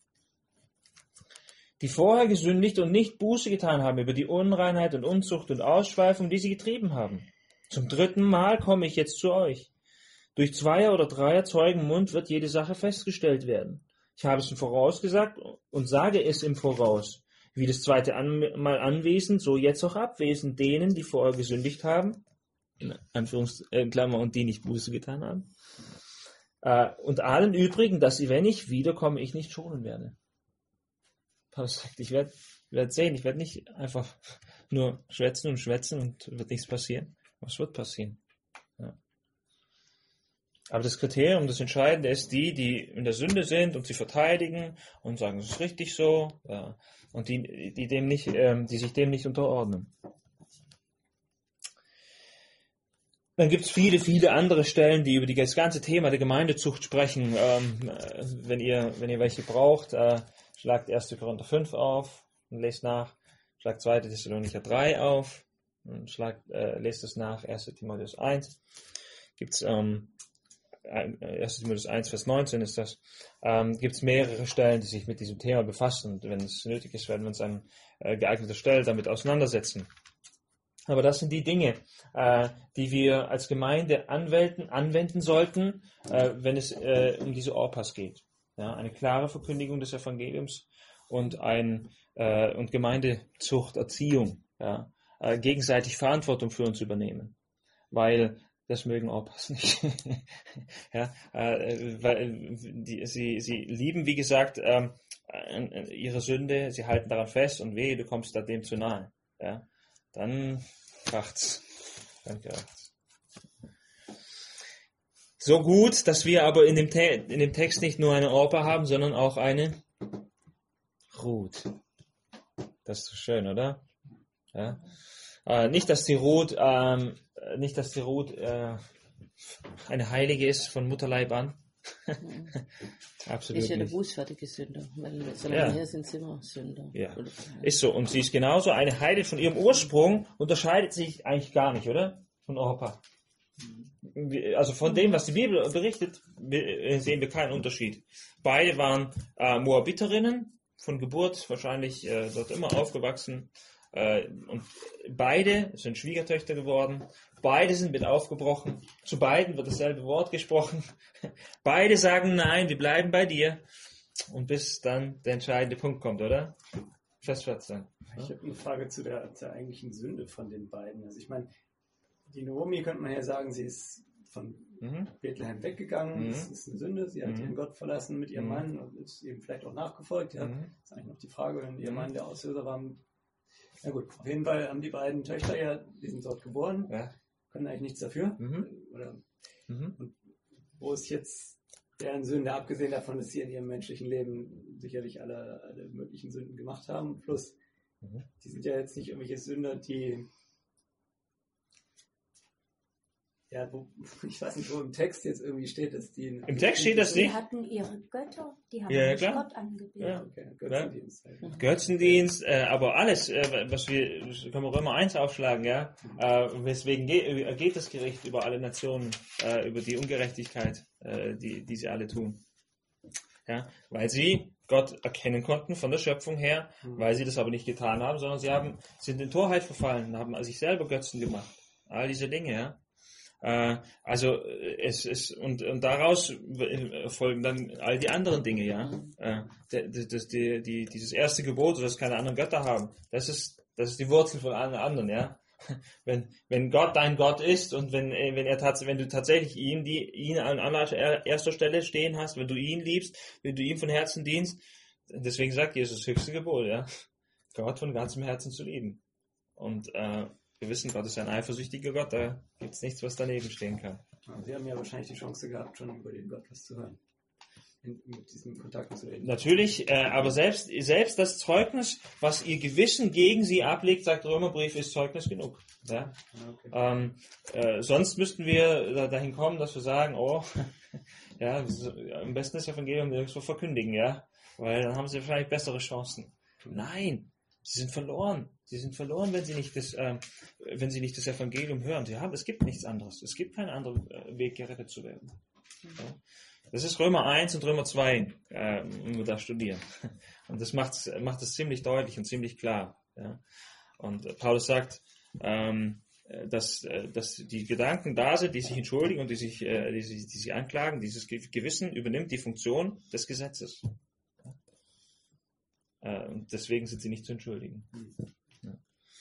Die vorher gesündigt und nicht Buße getan haben über die Unreinheit und Unzucht und Ausschweifung, die sie getrieben haben. Zum dritten Mal komme ich jetzt zu euch. Durch Zweier- oder Dreier Zeugen Mund wird jede Sache festgestellt werden. Ich habe es im Voraus gesagt und sage es im Voraus. Wie das zweite Mal anwesend, so jetzt auch abwesend denen, die vorher gesündigt haben, in Anführungsklammer, und die nicht Buße getan haben. Und allen übrigen, dass sie, wenn ich wiederkomme, ich nicht schonen werde. Paulus sagt, ich werde werd sehen, ich werde nicht einfach nur schwätzen und schwätzen und wird nichts passieren. Was wird passieren? Ja. Aber das Kriterium, das Entscheidende ist die, die in der Sünde sind und sie verteidigen und sagen, es ist richtig so, ja, und die, die, dem nicht, ähm, die sich dem nicht unterordnen. Dann gibt es viele, viele andere Stellen, die über die, das ganze Thema der Gemeindezucht sprechen. Ähm, äh, wenn ihr, wenn ihr welche braucht, äh, schlagt erster Korinther fünf auf und lest nach. Schlagt zweiter Thessalonicher drei auf und schlagt, äh, lest es nach, erster Timotheus eins. Gibt es ähm, erster Timotheus eins, Vers neunzehn ist das. Ähm, gibt es mehrere Stellen, die sich mit diesem Thema befassen. Und wenn es nötig ist, werden wir uns an äh, geeigneter Stelle damit auseinandersetzen. Aber das sind die Dinge, äh, die wir als Gemeinde anwenden, anwenden sollten, äh, wenn es äh, um diese Orpas geht. Ja, eine klare Verkündigung des Evangeliums und, ein, äh, und Gemeindezucht, Erziehung, ja, äh, gegenseitig Verantwortung für uns übernehmen. Weil das mögen Orpas nicht. ja, äh, weil die, sie, sie lieben, wie gesagt, äh, ihre Sünde, sie halten daran fest und wehe, du kommst da dem zu nahe. Ja. Dann kracht's. Dann kracht's. So gut, dass wir aber in dem, Te- in dem Text nicht nur eine Orpa haben, sondern auch eine Ruth. Das ist so schön, oder? Ja. Äh, nicht, dass die Ruth, ähm, nicht, dass die Ruth äh, eine Heilige ist von Mutterleib an. Absolut ist ja der nicht. bußfertige Sünder, weil solange Ja. wir sind, sind wir Sünder. Ja, Oder- ist so. Und sie ist genauso eine Heide von ihrem Ursprung, unterscheidet sich eigentlich gar nicht, oder? Von Orpa. Also von dem, was die Bibel berichtet, sehen wir keinen Unterschied. Beide waren äh, Moabiterinnen, von Geburt wahrscheinlich äh, dort immer aufgewachsen. Äh, und beide sind Schwiegertöchter geworden. Beide sind mit aufgebrochen. Zu beiden wird dasselbe Wort gesprochen. Beide sagen, nein, wir bleiben bei dir. Und bis dann der entscheidende Punkt kommt, oder? Vers vierzehn. Ich habe eine Frage zu der, zur eigentlichen Sünde von den beiden. Also ich meine, die Naomi könnte man ja sagen, sie ist von Mhm. Bethlehem weggegangen. Mhm. Das ist eine Sünde. Sie hat Mhm. ihren Gott verlassen mit ihrem Mhm. Mann und ist eben vielleicht auch nachgefolgt. Ja. Mhm. Das ist eigentlich noch die Frage, wenn ihr Mhm. Mann der Auslöser war. Na gut, auf jeden Fall haben die beiden Töchter ja, die sind dort geboren, Ja. können eigentlich nichts dafür. Mhm. Oder Mhm. wo ist jetzt deren Sünde, abgesehen davon, dass sie in ihrem menschlichen Leben sicherlich alle, alle möglichen Sünden gemacht haben. Plus, Mhm. die sind ja jetzt nicht irgendwelche Sünder, die, ja, wo, ich weiß nicht, wo im Text jetzt irgendwie steht, dass die... Im Text steht das Die nicht. hatten ihre Götter, die haben Ja, ja, nicht klar. Gott angebetet. Ja. Okay, Götzendienst. halt. Götzendienst, äh, aber alles, äh, was wir, das können wir Römer eins aufschlagen, ja, äh, weswegen ge- geht das Gericht über alle Nationen, äh, über die Ungerechtigkeit, äh, die, die sie alle tun. Ja, weil sie Gott erkennen konnten von der Schöpfung her, weil sie das aber nicht getan haben, sondern sie haben, sind in Torheit verfallen, haben sich selber Götzen gemacht. All diese Dinge, ja. Äh, also es ist und, und daraus folgen dann all die anderen Dinge, ja. Äh, das, das, die, die, dieses erste Gebot, dass keine anderen Götter haben, das ist das ist die Wurzel von allen anderen, ja. Wenn wenn Gott dein Gott ist und wenn wenn er tats- wenn du tatsächlich ihn die ihn an aller- erster Stelle stehen hast, wenn du ihn liebst, wenn du ihm von Herzen dienst, deswegen sagt Jesus das höchste Gebot, ja, Gott von ganzem Herzen zu lieben. Und äh, wir wissen, Gott ist ein eifersüchtiger Gott, da gibt es nichts, was daneben stehen kann. Sie haben ja wahrscheinlich die Chance gehabt, schon über den Gott was zu hören. In, mit diesem Kontakt zu reden. Natürlich, äh, aber selbst, selbst das Zeugnis, was ihr Gewissen gegen sie ablegt, sagt der Römerbrief, ist Zeugnis genug. Ja? Ah, okay. Ähm, äh, sonst müssten wir da, dahin kommen, dass wir sagen, oh, ja, so, am besten das Evangelium nirgendwo verkündigen, ja, weil dann haben sie wahrscheinlich bessere Chancen. Nein, sie sind verloren. Sie sind verloren, wenn sie nicht das, ähm, wenn sie nicht das Evangelium hören. Sie haben, es gibt nichts anderes. Es gibt keinen anderen äh, Weg, gerettet zu werden. Ja? Das ist Römer eins und Römer zwei, äh, wenn wir da studieren. Und das macht macht es ziemlich deutlich und ziemlich klar. Ja? Und äh, Paulus sagt, ähm, dass, äh, dass die Gedanken da sind, die sich entschuldigen und die sich, äh, die, sich, die sich anklagen. Dieses Gewissen übernimmt die Funktion des Gesetzes. Ja? Äh, und deswegen sind sie nicht zu entschuldigen. Ja.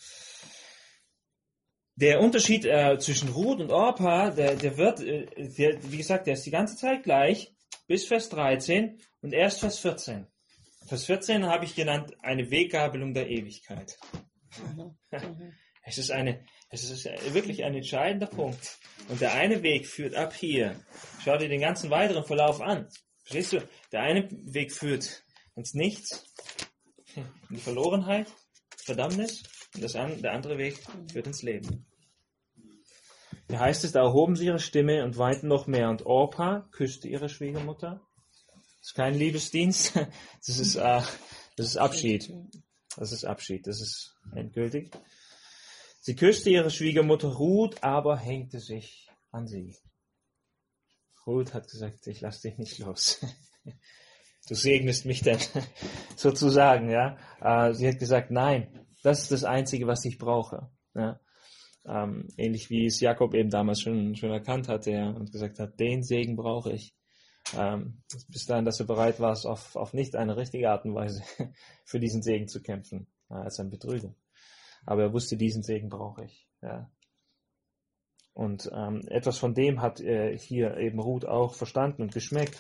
Der Unterschied äh, zwischen Ruth und Orpa, der, der wird, äh, der, wie gesagt, der ist die ganze Zeit gleich, bis Vers dreizehn und erst Vers vierzehn. Vers vierzehn habe ich genannt, eine Weggabelung der Ewigkeit. Mhm. Mhm. Es ist eine, es ist wirklich ein entscheidender Punkt. Und der eine Weg führt ab hier. Schau dir den ganzen weiteren Verlauf an. Verstehst du? Der eine Weg führt ins Nichts, in die Verlorenheit, Verdammnis. Und das an, der andere Weg führt ins Leben. Da heißt es, da erhoben sie ihre Stimme und weinten noch mehr. Und Orpa küsste ihre Schwiegermutter. Das ist kein Liebesdienst. Das ist, äh, das ist Abschied. Das ist Abschied. Das ist endgültig. Sie küsste ihre Schwiegermutter Ruth, aber hängte sich an sie. Ruth hat gesagt, ich lasse dich nicht los. Du segnest mich denn, sozusagen, ja. Äh, sie hat gesagt, nein, das ist das Einzige, was ich brauche. Ja. Ähm, ähnlich wie es Jakob eben damals schon, schon erkannt hatte, ja, und gesagt hat, den Segen brauche ich. Ähm, bis dahin, dass er bereit war, auf, auf nicht eine richtige Art und Weise für diesen Segen zu kämpfen, äh, als ein Betrüger. Aber er wusste, diesen Segen brauche ich. Ja. Und ähm, etwas von dem hat äh, hier eben Ruth auch verstanden und geschmeckt.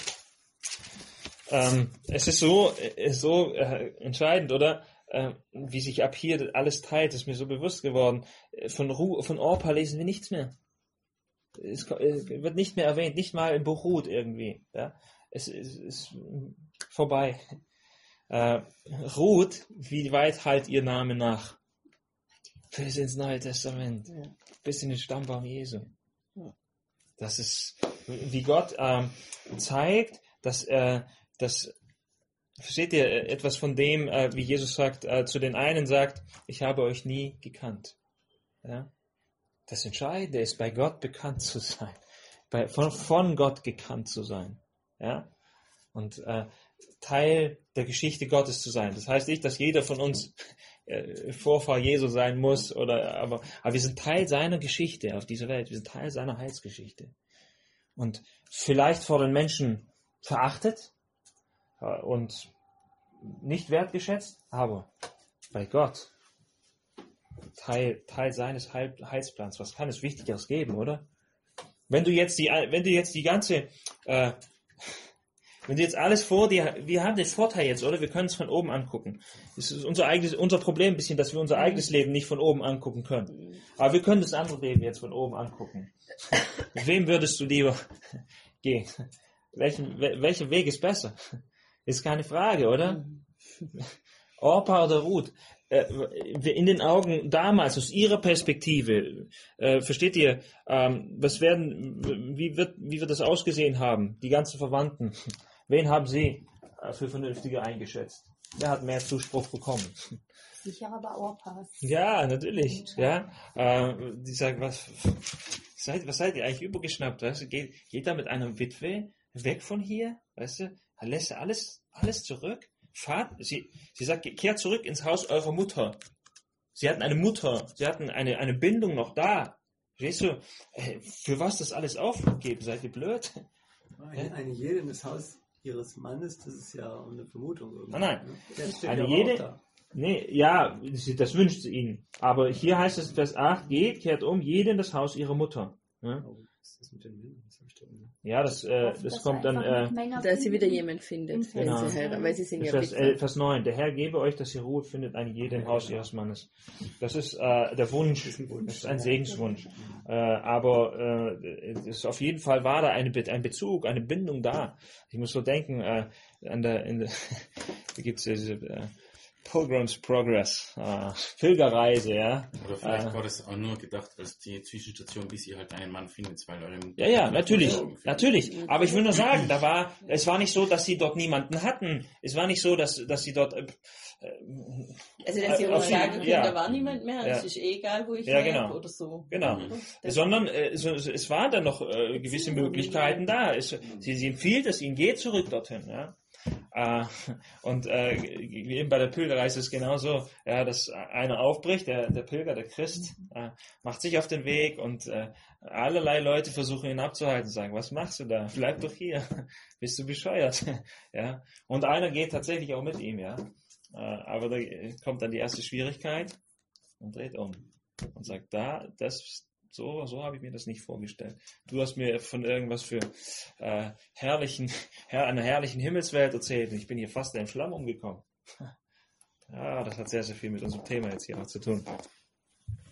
Ähm, es ist so, äh, so äh, entscheidend, oder? Äh, wie sich ab hier alles teilt, ist mir so bewusst geworden. Von, Ru- von Orpa lesen wir nichts mehr. Es äh, wird nicht mehr erwähnt, nicht mal im Buch Ruth irgendwie. Ja? Es ist vorbei. Äh, Ruth, wie weit halt ihr Name nach? Bis ins Neue Testament. Ja. Bis in den Stammbaum Jesu. Ja. Das ist, wie Gott ähm, zeigt, dass, äh, dass, versteht ihr, etwas von dem, äh, wie Jesus sagt, äh, zu den einen sagt, ich habe euch nie gekannt. Ja? Das Entscheidende ist, bei Gott bekannt zu sein. Bei, von, von Gott gekannt zu sein. Ja? Und äh, Teil der Geschichte Gottes zu sein. Das heißt nicht, dass jeder von uns äh, Vorfahr Jesu sein muss, oder, aber, aber wir sind Teil seiner Geschichte auf dieser Welt. Wir sind Teil seiner Heilsgeschichte. Und vielleicht vor den Menschen verachtet äh, und nicht wertgeschätzt, aber bei Gott Teil, Teil seines Heil, Heilsplans. Was kann es Wichtigeres geben, oder? Wenn du jetzt die, wenn du jetzt die ganze äh, Wenn du jetzt alles vor dir, wir haben den Vorteil jetzt, oder? Wir können es von oben angucken. Das ist unser eigenes, unser Problem ein bisschen, dass wir unser eigenes Leben nicht von oben angucken können. Aber wir können das andere Leben jetzt von oben angucken. Mit wem würdest du lieber gehen? Welchen, welcher Weg ist besser? Ist keine Frage, oder? Orpa oder Ruth? In den Augen damals, aus ihrer Perspektive, äh, versteht ihr, ähm, was werden, wie wird, wie wird das ausgesehen haben? Die ganzen Verwandten. Wen haben sie äh, für vernünftiger eingeschätzt? Wer hat mehr Zuspruch bekommen? Sicher aber Orpa. Ja, natürlich. Ja, äh, die sagen, was seid, was seid ihr eigentlich übergeschnappt? Weißt du, geht, geht da mit einer Witwe weg von hier? Weißt du, lässt er alles, alles zurück? Fahrt, sie, sie sagt, kehrt zurück ins Haus eurer Mutter. Sie hatten eine Mutter, sie hatten eine, eine Bindung noch da. Verstehst du, äh, für was das alles aufgeben? Seid ihr blöd? Eine, eine jede in das Haus ihres Mannes, das ist ja eine Vermutung. Irgendwie. Nein, nein. Ja, eine jede, nee, ja, das wünscht sie ihnen. Aber hier heißt es, Vers acht, geht, kehrt um, jede in das Haus ihrer Mutter. Ja, oh, was ist das mit dem Willen? Das habe ich doch nicht. Ja, das, äh, das, das kommt dann, äh, dass sie wieder jemand findet, wenn genau. sie heiraten, weil sie sind ja Vers, äh, Vers neun, der Herr gebe euch, dass ihr Ruhe findet, eine jede im Haus ihres Mannes. Das ist äh, der Wunsch, das ist ein Segenswunsch. Äh, aber äh, ist auf jeden Fall war da eine, ein Bezug, eine Bindung da. Ich muss so denken, äh, an der, in der da gibt es diese äh, Pilgrim's Progress, äh, Pilgerreise, ja. Oder vielleicht äh, war das auch nur gedacht als die Zwischenstation, bis ihr halt einen Mann findet, weil eurem Ja, ja, natürlich, natürlich. Aber ich will nur sagen, da war, es war nicht so, dass sie dort niemanden hatten. Es war nicht so, dass, dass sie dort, äh, also, dass sie äh, auch sagen können, ja. da war niemand mehr, Ja. es ist eh egal, wo ich Ja, lebe genau. oder so. Genau. Mhm. Sondern äh, so, so, es waren dann noch äh, gewisse Möglichkeiten da. Es, sie, sie empfiehlt es ihnen, geht zurück dorthin, ja. Äh, und äh, eben bei der Pilgerreise ist es genauso, ja, dass einer aufbricht, der, der Pilger, der Christ, äh, macht sich auf den Weg und äh, allerlei Leute versuchen ihn abzuhalten, sagen, was machst du da? Bleib doch hier, bist du bescheuert? Ja. Und einer geht tatsächlich auch mit ihm, ja. Äh, aber da kommt dann die erste Schwierigkeit und dreht um und sagt, da, das So, so habe ich mir das nicht vorgestellt. Du hast mir von irgendwas für äh, herrlichen, her, einer herrlichen Himmelswelt erzählt und ich bin hier fast in den Schlamm umgekommen. Ja, das hat sehr, sehr viel mit unserem Thema jetzt hier noch zu tun.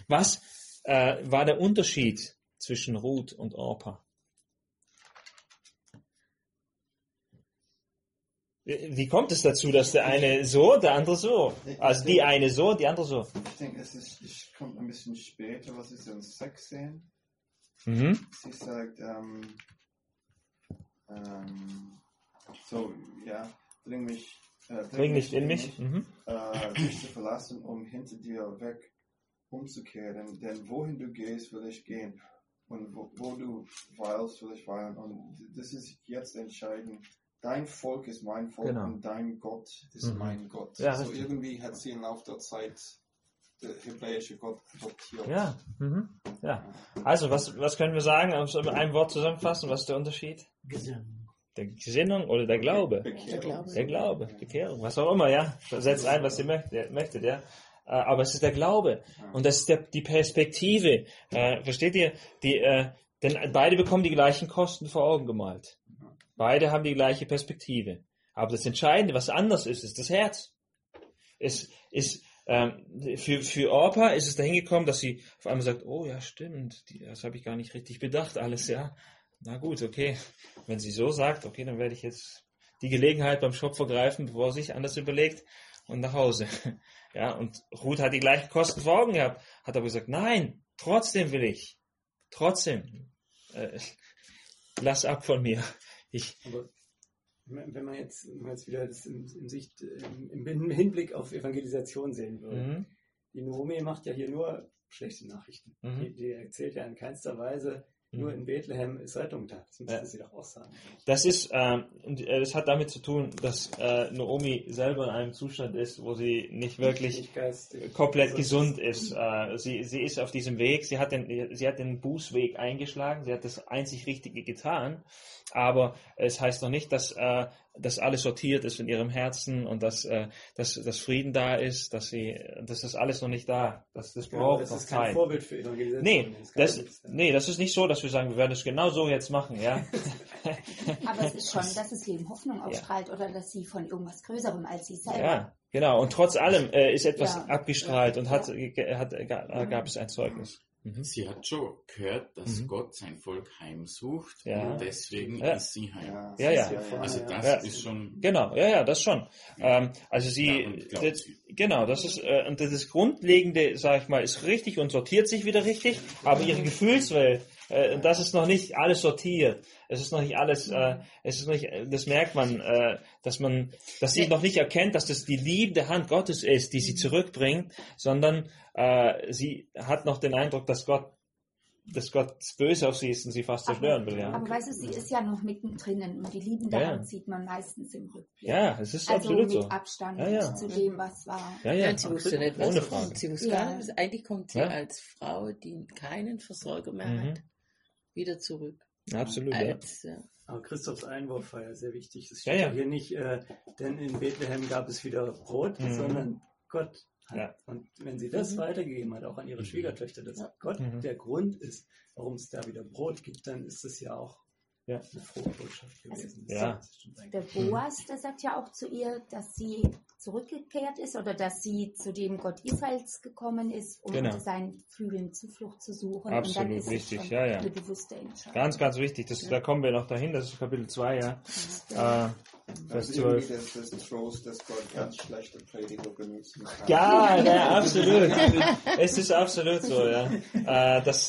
Was äh, war der Unterschied zwischen Ruth und Orpa? Wie kommt es dazu, dass der eine so, der andere so? Also die eine so, die andere so. Ich denke, es ist, es kommt ein bisschen später, was ist in sechzehn? Mhm. Sie sagt, ähm, ähm, so, ja, bring mich, äh, Bring nicht in mich. Mhm. äh, dich zu verlassen, um hinter dir weg umzukehren. Denn wohin du gehst, will ich gehen. Und wo, wo du weilst, will ich weilen. Und das ist jetzt entscheidend. Dein Volk ist mein Volk Genau. und dein Gott ist Mhm. mein Gott. Ja, so richtig. irgendwie hat sie im Laufe der Zeit der hebräische Gott adoptiert. Ja. Mhm. Ja. Also, was, was können wir sagen? Also, mit einem Wort zusammenfassen, was ist der Unterschied? Gesinnung. Der Gesinnung oder der Glaube? Bekehrung. Der Glaube. Der Glaube, Bekehrung, was auch immer, ja. Setzt ein, was ihr möchtet, möchtet ja. Äh, Aber es ist der Glaube. Und das ist der, die Perspektive. Äh, versteht ihr? Die, äh, denn beide bekommen die gleichen Kosten vor Augen gemalt. Beide haben die gleiche Perspektive. Aber das Entscheidende, was anders ist, ist das Herz. Es ist, ähm, für, für Orpa ist es dahin gekommen, dass sie auf einmal sagt, oh ja, stimmt, die, das habe ich gar nicht richtig bedacht, alles, ja. Na gut, okay. Wenn sie so sagt, okay, dann werde ich jetzt die Gelegenheit beim Shop vergreifen, bevor sie sich anders überlegt und nach Hause. Ja, und Ruth hat die gleichen Kosten vor Augen gehabt, hat aber gesagt, nein, trotzdem will ich. Trotzdem. Äh, lass ab von mir. Ich, Aber wenn man jetzt, wenn man jetzt wieder das in, in Sicht, im, im Hinblick auf Evangelisation sehen würde, mhm, die Naomi macht ja hier nur schlechte Nachrichten. Mhm. Die, die erzählt ja in keinster Weise, nur in Bethlehem ist Rettung da. Das müsste Ja. sie doch auch sagen. Das ist, ähm, und äh, das hat damit zu tun, dass äh, Naomi selber in einem Zustand ist, wo sie nicht wirklich Nicht geistig. komplett gesund ist. Äh, sie, sie ist auf diesem Weg, sie hat, den, sie hat den Bußweg eingeschlagen, sie hat das einzig Richtige getan, aber es heißt noch nicht, dass, äh, dass alles sortiert ist in ihrem Herzen und dass, äh, dass, dass Frieden da ist, dass sie, dass das alles noch nicht da, dass das Genau, braucht das noch ist kein Zeit. Vorbild für Evangelisation. Nee, Das ist kein das, Vorbild, ja. nee, das ist nicht so, dass wir sagen, wir werden es genau so jetzt machen, ja. Aber es ist schon, dass es Leben Hoffnung ausstrahlt oder dass sie von irgendwas Größerem als sie selber. Ja, genau. Und trotz allem äh, ist etwas Ja. abgestrahlt und hat, Ja. ge- hat, ga- gab es ein Zeugnis. Mhm. Sie hat schon gehört, dass Mhm. Gott sein Volk heimsucht Ja. und deswegen Ja. ist sie heim. Ja, Ja, ja. ja, Also ja. das Ja. ist schon... Genau, ja, ja, das schon. Ähm, also sie, Ja, und glaubt das, sie. genau, das ist, äh, und das Grundlegende, sag ich mal, ist richtig und sortiert sich wieder richtig, aber ihre Gefühlswelt, äh, das ist noch nicht alles sortiert. Es ist noch nicht alles, äh, es ist noch nicht, das merkt man, äh, dass man, dass sie noch nicht erkennt, dass das die liebende Hand Gottes ist, die sie zurückbringt, sondern äh, sie hat noch den Eindruck, dass Gott dass Gott böse auf sie ist und sie fast zerstören will, ja. Aber weißt du, sie ist ja noch mittendrin und die liebende Ja. Hand sieht man meistens im Rückblick. Ja, es ist Also absolut mit so. Abstand Ja, ja. zu dem, was war. Ja, ja. Ja, sie wusste nicht, was Ohne kommt. Frage. Sie wusste Ja. gar nicht, was- eigentlich kommt sie Ja. als Frau, die keinen Versorger mehr Mhm. hat, wieder zurück. Absolut, ja. Als, ja. Aber Christophs Einwurf war ja sehr wichtig. Es steht Ja, ja, ja. hier nicht, äh, denn in Bethlehem gab es wieder Brot, Mhm. sondern Gott hat. Ja. Und wenn sie das Mhm. weitergegeben hat, auch an ihre Schwiegertöchter, dass Ja. Gott Mhm. der Grund ist, warum es da wieder Brot gibt, dann ist es ja auch Ja. eine frohe Botschaft gewesen. Ja. Das stimmt eigentlich. Der Boas, der sagt ja auch zu ihr, dass sie zurückgekehrt ist oder dass sie zu dem Gott Israels gekommen ist, um Genau. unter seinen Flügeln Zuflucht zu suchen. Absolut und dann ist richtig, es schon ja, ja. eine bewusste Entscheidung. Ganz, ganz wichtig. Das, da kommen wir noch dahin. Das ist Kapitel zwei, ja. Ja. Äh, Das Vers ist irgendwie zwölf. das, das Trost, dass Gott ganz schlechte Prediger benutzen kann. Ja, ja, absolut. Es ist absolut so, ja. Äh, das,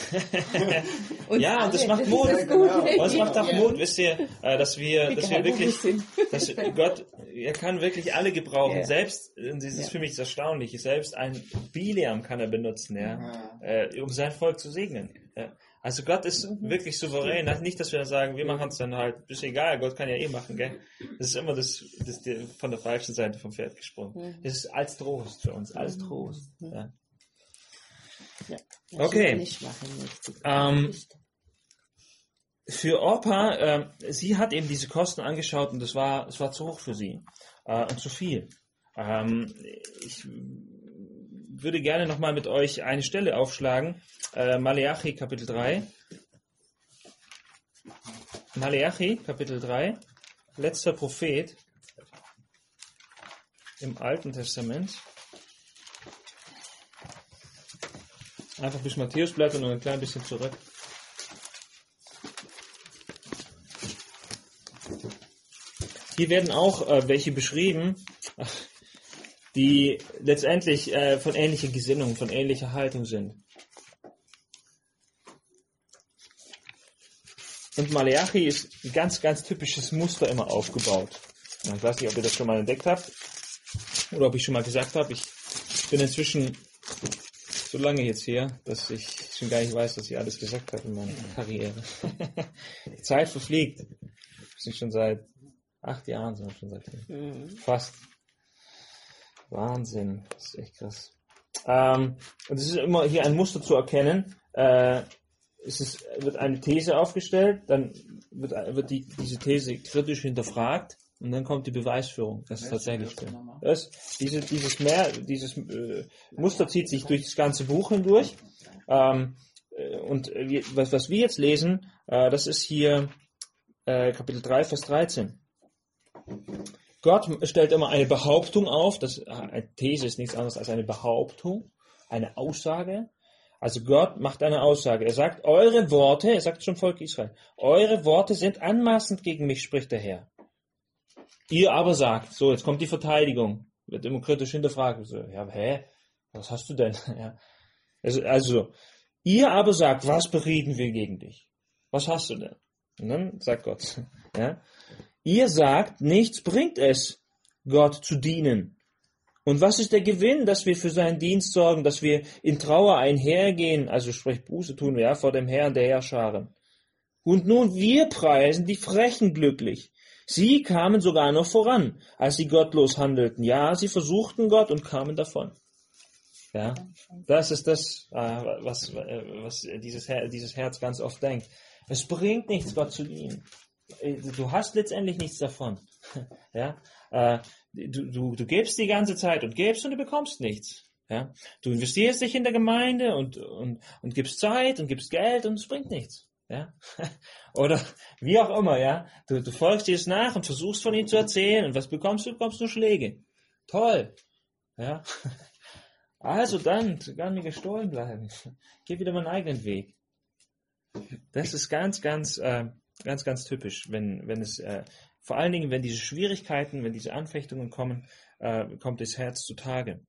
Und ja, und das alle, macht das Mut. ist das Gute. Und es macht auch Ja. Mut, wisst ihr, äh, dass wir, dass wir Egal, wo wir wirklich, sind. dass Gott, er kann wirklich alle gebrauchen. Ja. Selbst, und das ist Ja. für mich das Erstaunliche, selbst ein Bileam kann er benutzen, ja, Ja. äh, um sein Volk zu segnen. Ja. Also Gott ist wirklich souverän. Nicht, dass wir dann sagen, wir machen es dann halt, ist egal, Gott kann ja eh machen, gell? Das ist immer das, das die, von der falschen Seite vom Pferd gesprungen. Mhm. Das ist als Trost für uns, als Trost. Mhm. Ja. Ja. Okay. Nicht machen möchte. Ähm, Für Orpa, ähm, sie hat eben diese Kosten angeschaut und das war, es war zu hoch für sie äh, und zu viel. Ähm, ich würde gerne nochmal mit euch eine Stelle aufschlagen. Äh, Maleachi Kapitel drei. Maleachi Kapitel drei. Letzter Prophet im Alten Testament. Einfach bis Matthäus blättern und ein klein bisschen zurück. Hier werden auch äh, welche beschrieben, die letztendlich äh, von ähnlicher Gesinnung, von ähnlicher Haltung sind. Und Maleachi ist ein ganz, ganz typisches Muster immer aufgebaut. Ich weiß nicht, ob ihr das schon mal entdeckt habt oder ob ich schon mal gesagt habe. Ich bin inzwischen so lange jetzt hier, dass ich schon gar nicht weiß, was ich alles gesagt habe in meiner Karriere. Die Zeit verfliegt. Wir sind schon seit acht Jahren, sind wir schon seit mhm. fast. Wahnsinn, das ist echt krass. Ähm, und es ist immer hier ein Muster zu erkennen. Äh, es ist, wird eine These aufgestellt, dann wird, wird die, diese These kritisch hinterfragt und dann kommt die Beweisführung. Das ist tatsächlich so. Das, diese, dieses Mehr, dieses äh, Muster zieht sich durch das ganze Buch hindurch. Ähm, und wir, was, was wir jetzt lesen, äh, das ist hier äh, Kapitel drei, Vers dreizehn. Gott stellt immer eine Behauptung auf. Das, eine These ist nichts anderes als eine Behauptung, eine Aussage. Also Gott macht eine Aussage. Er sagt, eure Worte, er sagt schon Volk Israel, eure Worte sind anmaßend gegen mich, spricht der Herr. Ihr aber sagt, so, jetzt kommt die Verteidigung, wird immer kritisch hinterfragt. So, ja, hä? Was hast du denn? Ja. Also, also, ihr aber sagt, was berieten wir gegen dich? Was hast du denn? Und dann sagt Gott, ja, ihr sagt, nichts bringt es, Gott zu dienen. Und was ist der Gewinn, dass wir für seinen Dienst sorgen, dass wir in Trauer einhergehen, also sprich Buße tun wir ja vor dem Herrn der Heerscharen. Und nun wir preisen die Frechen glücklich. Sie kamen sogar noch voran, als sie gottlos handelten. Ja, sie versuchten Gott und kamen davon. Ja, das ist das, was, was dieses, dieses Herz ganz oft denkt. Es bringt nichts, Gott zu dienen. Du hast letztendlich nichts davon. Ja, du, du, du gibst die ganze Zeit und gibst und du bekommst nichts. Ja, du investierst dich in der Gemeinde und, und, und gibst Zeit und gibst Geld und es bringt nichts. Ja, oder wie auch immer, ja. Du, du folgst dir es nach und versuchst von ihm zu erzählen und was bekommst du? Du bekommst nur Schläge. Toll. Ja. Also dann, gar nicht gestohlen bleiben. Geh wieder meinen eigenen Weg. Das ist ganz, ganz, äh, ganz, ganz typisch, wenn, wenn es, äh, vor allen Dingen, wenn diese Schwierigkeiten, wenn diese Anfechtungen kommen, äh, kommt das Herz zutage.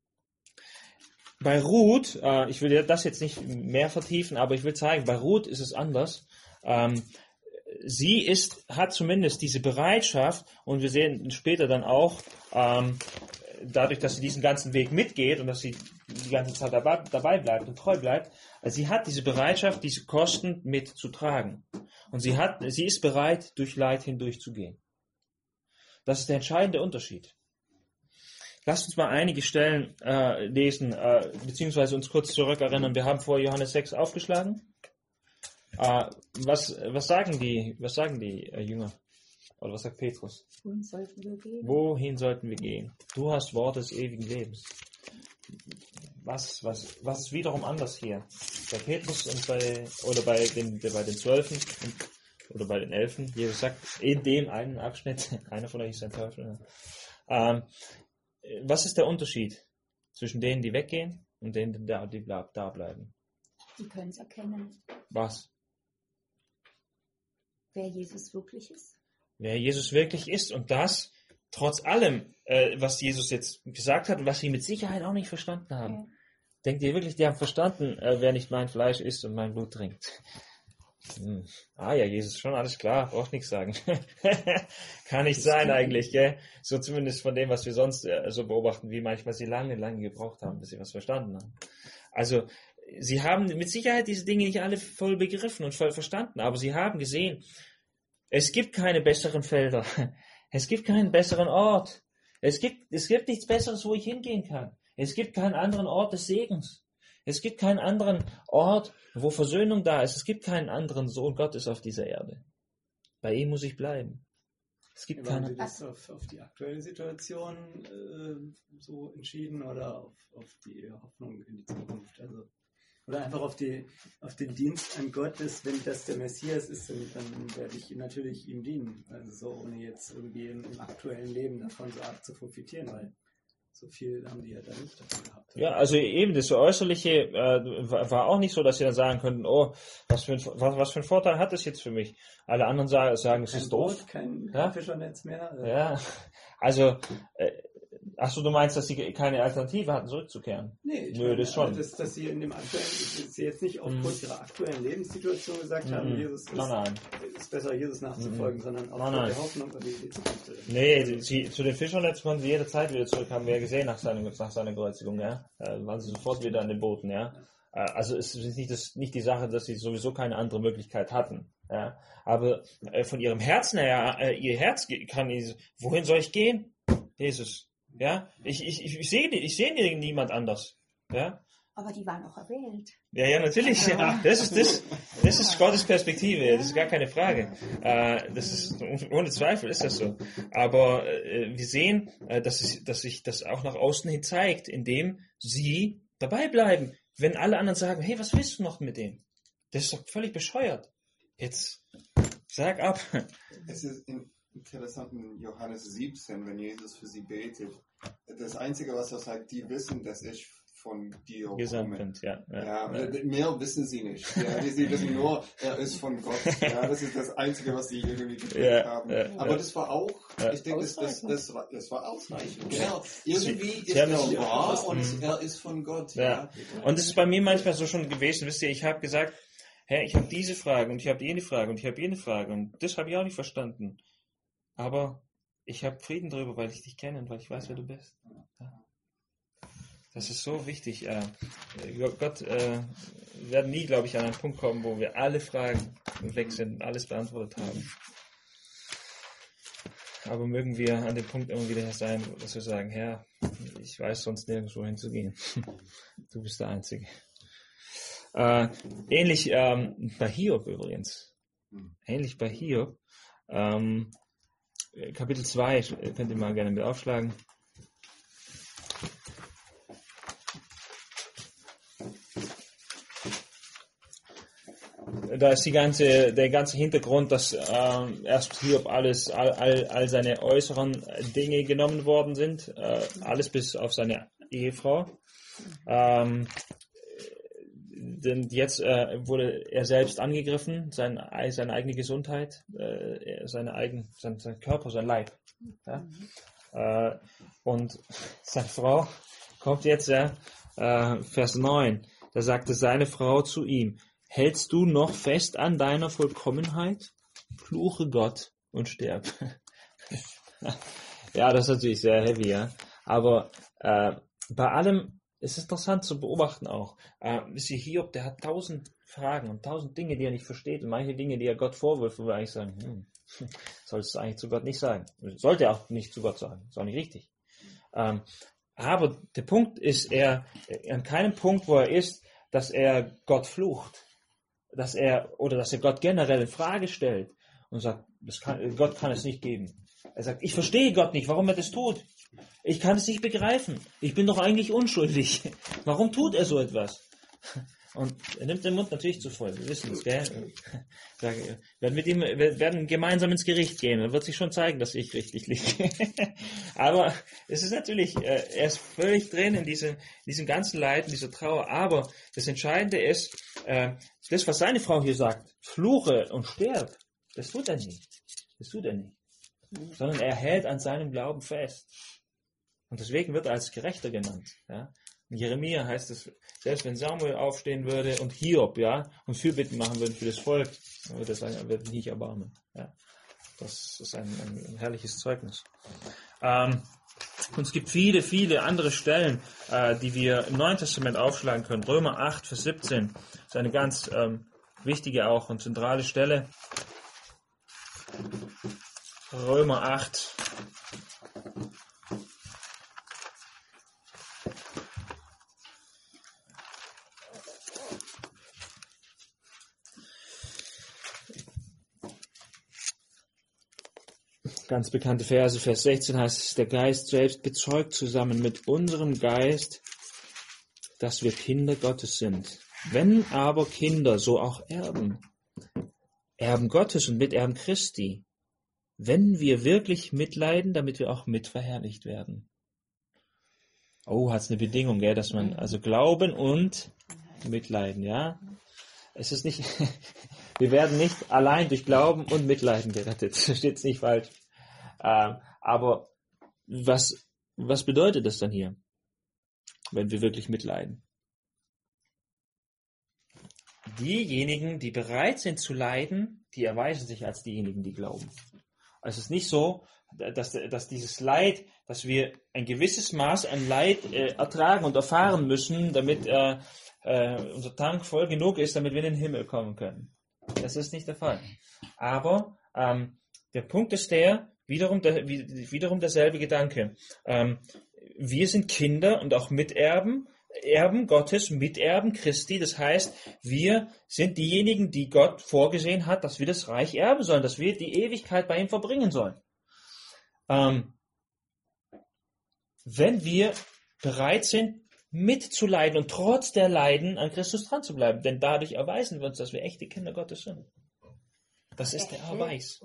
Bei Ruth, äh, ich will das jetzt nicht mehr vertiefen, aber ich will zeigen, bei Ruth ist es anders. Ähm, sie ist, hat zumindest diese Bereitschaft und wir sehen später dann auch, ähm, dadurch, dass sie diesen ganzen Weg mitgeht und dass sie die ganze Zeit dabei, dabei bleibt und treu bleibt, also sie hat diese Bereitschaft, diese Kosten mitzutragen. Und sie hat, sie ist bereit, durch Leid hindurchzugehen. Das ist der entscheidende Unterschied. Lasst uns mal einige Stellen äh, lesen, äh, beziehungsweise uns kurz zurückerinnern. Wir haben vor Johannes sechs aufgeschlagen. Äh, was, was sagen die, was sagen die äh, Jünger? Oder was sagt Petrus? Wohin sollten wir gehen? Wohin sollten wir gehen? Du hast Wort des ewigen Lebens. Was, was, was ist wiederum anders hier? Bei Petrus und bei, oder bei den, bei den Zwölfen und, oder bei den Elfen. Jesus sagt, in dem einen Abschnitt, einer von euch ist ein Teufel. Ähm, Was ist der Unterschied zwischen denen, die weggehen und denen, die da, die da bleiben? Die können es erkennen. Was? Wer Jesus wirklich ist. Wer Jesus wirklich ist und das trotz allem, äh, was Jesus jetzt gesagt hat und was sie mit Sicherheit auch nicht verstanden haben. Ja. Denkt ihr wirklich, die haben verstanden, äh, wer nicht mein Fleisch isst und mein Blut trinkt? Hm. Ah ja, Jesus, schon alles klar, braucht nichts sagen. Kann nicht sein eigentlich, gell? So zumindest von dem, was wir sonst äh, so beobachten, wie manchmal sie lange, lange gebraucht haben, bis sie was verstanden haben. Also, sie haben mit Sicherheit diese Dinge nicht alle voll begriffen und voll verstanden, aber sie haben gesehen, es gibt keine besseren Felder, es gibt keinen besseren Ort, es gibt, es gibt nichts Besseres, wo ich hingehen kann, es gibt keinen anderen Ort des Segens. Es gibt keinen anderen Ort, wo Versöhnung da ist. Es gibt keinen anderen Sohn Gottes auf dieser Erde. Bei ihm muss ich bleiben. Es gibt Haben keine... Sie das auf, auf die aktuelle Situation äh, so entschieden oder auf, auf die Hoffnung in die Zukunft? Also, oder einfach auf, die, auf den Dienst an Gott, dass, wenn das der Messias ist, dann, dann werde ich natürlich ihm dienen. Also so, ohne jetzt irgendwie im, im aktuellen Leben davon so arg zu profitieren, weil so viel haben die ja da nicht davon gehabt. Ja, also eben das Äußerliche äh, war auch nicht so, dass sie dann sagen könnten, oh, was für ein, was, was für ein Vorteil hat das jetzt für mich? Alle anderen sagen, sagen es Kein ist doof. Brot, kein Ja? Fischernetz mehr. Ja, also, äh, achso, du meinst, dass sie keine Alternative hatten, zurückzukehren? Nee, ich Nö, meine, das schon. Dass, dass sie in dem aktuellen, dass sie jetzt nicht aufgrund Mhm. ihrer aktuellen Lebenssituation gesagt haben, Mhm. Jesus ist, Nein, nein. ist besser, Jesus nachzufolgen, Mhm. sondern Nein, aufgrund nein. der Hoffnung und die Zukunft. Nee, sie, zu den Fischernetz konnten sie jederzeit wieder zurück, haben wir ja gesehen nach, seinem, nach seiner Kreuzigung, ja. Äh, waren sie sofort wieder an den Booten, ja. Äh, also es ist nicht, das, nicht die Sache, dass sie sowieso keine andere Möglichkeit hatten, ja. Aber äh, von ihrem Herzen her, äh, ihr Herz kann, wohin soll ich gehen? Jesus, ja. Ich, ich, ich, ich sehe ich sehe niemand anders, ja. Aber die waren auch erwählt. Ja, ja, natürlich. Ja. Das ist das, das ist Gottes Perspektive. Das ist gar keine Frage. Äh, das ist ohne Zweifel ist das so. Aber äh, wir sehen, äh, dass, es, dass sich das auch nach außen hin zeigt, indem sie dabei bleiben. Wenn alle anderen sagen, hey, was willst du noch mit dem? Das ist doch völlig bescheuert. Jetzt sag ab. Es ist interessant in Johannes siebzehn, wenn Jesus für sie betet. Das Einzige, was er sagt, die wissen, dass ich von dir Gesandt komme. bin, ja. Ja, Ja, ja. mehr wissen sie nicht. Ja, sie wissen nur, er ist von Gott. Ja, das ist das Einzige, was sie irgendwie gekriegt Ja, haben. ja, Aber ja. das war auch, Ja. ich denke, das, das, das, war, das war ausreichend. Genau. Irgendwie Sie ist er haben- wahr und Mhm. er ist von Gott. Ja. Und es ist bei mir manchmal so schon gewesen, wisst ihr, ich habe gesagt, hey, ich habe diese Frage und ich habe jene Frage und ich habe jene Frage und das habe ich auch nicht verstanden. Aber ich habe Frieden darüber, weil ich dich kenne und weil ich weiß, wer du bist. Ja. Das ist so wichtig. Äh, Gott, äh, wir werden nie, glaube ich, an einen Punkt kommen, wo wir alle Fragen weg sind und alles beantwortet haben. Aber mögen wir an dem Punkt immer wieder sein, dass wir sagen, Herr, ich weiß sonst nirgendwo hinzugehen. Du bist der Einzige. Äh, ähnlich ähm, bei Hiob übrigens. Ähnlich bei Hiob. Ähm, Kapitel zwei, könnt ihr mal gerne mit aufschlagen. Da ist die ganze, der ganze Hintergrund, dass ähm, erst Hiob alles, all, all, all seine äußeren Dinge genommen worden sind, äh, alles bis auf seine Ehefrau. Ähm, denn jetzt äh, wurde er selbst angegriffen, sein, seine eigene Gesundheit, äh, seine eigen, sein, sein Körper, sein Leib. Ja? Äh, und seine Frau kommt jetzt, ja, äh, Vers neun, da sagte seine Frau zu ihm, hältst du noch fest an deiner Vollkommenheit? Fluche Gott und sterb. Ja, das ist natürlich sehr heavy, ja. Aber äh, bei allem ist es interessant zu beobachten auch. Äh, wisst ihr, Hiob, der hat tausend Fragen und tausend Dinge, die er nicht versteht und manche Dinge, die er Gott vorwirft, wo wir eigentlich sagen, hm, solltest du eigentlich zu Gott nicht sagen. Sollte er auch nicht zu Gott sagen. Ist auch nicht richtig. Ähm, aber der Punkt ist, er an keinem Punkt, wo er ist, dass er Gott flucht. Dass er, oder dass er Gott generell in Frage stellt und sagt, das kann, Gott kann es nicht geben. Er sagt, ich verstehe Gott nicht, warum er das tut. Ich kann es nicht begreifen. Ich bin doch eigentlich unschuldig. Warum tut er so etwas? Und er nimmt den Mund natürlich zu voll. Wir wissen es, gell? Wir werden mit ihm, wir werden gemeinsam ins Gericht gehen. Er wird sich schon zeigen, dass ich richtig liege. Aber es ist natürlich, er ist völlig drin in diesem, in diesem ganzen Leid, in dieser Trauer. Aber das Entscheidende ist, das, was seine Frau hier sagt, fluche und sterb, das tut er nicht. Das tut er nicht. Sondern er hält an seinem Glauben fest. Und deswegen wird er als Gerechter genannt. Ja? In Jeremia heißt es, selbst wenn Samuel aufstehen würde und Hiob, ja, und Fürbitten machen würde für das Volk, dann würde er sagen, er wird nicht erbarmen. Ja? Das ist ein, ein, ein herrliches Zeugnis. Ähm, und es gibt viele, viele andere Stellen, äh, die wir im Neuen Testament aufschlagen können. Römer acht, Vers siebzehn ist eine ganz ähm, wichtige auch und zentrale Stelle. Römer acht. Ganz bekannte Verse, Vers sechzehn heißt es, der Geist selbst bezeugt zusammen mit unserem Geist, dass wir Kinder Gottes sind. Wenn aber Kinder, so auch Erben. Erben Gottes und Miterben Christi. Wenn wir wirklich mitleiden, damit wir auch mitverherrlicht werden. Oh, hat es eine Bedingung, gell, dass man, also Glauben und Mitleiden, ja. Es ist nicht, wir werden nicht allein durch Glauben und Mitleiden gerettet, versteht's nicht falsch. Ähm, aber was, was bedeutet das dann hier, wenn wir wirklich mitleiden? Diejenigen, die bereit sind zu leiden, die erweisen sich als diejenigen, die glauben. Also es ist nicht so, dass, dass dieses Leid, dass wir ein gewisses Maß an Leid äh, ertragen und erfahren müssen, damit äh, äh, unser Tank voll genug ist, damit wir in den Himmel kommen können. Das ist nicht der Fall. Aber ähm, der Punkt ist der, wiederum, der, wiederum derselbe Gedanke. Ähm, wir sind Kinder und auch Miterben, Erben Gottes, Miterben Christi. Das heißt, wir sind diejenigen, die Gott vorgesehen hat, dass wir das Reich erben sollen, dass wir die Ewigkeit bei ihm verbringen sollen. Ähm, wenn wir bereit sind, mitzuleiden und trotz der Leiden an Christus dran zu bleiben, denn dadurch erweisen wir uns, dass wir echte Kinder Gottes sind. Das ist der Erweis.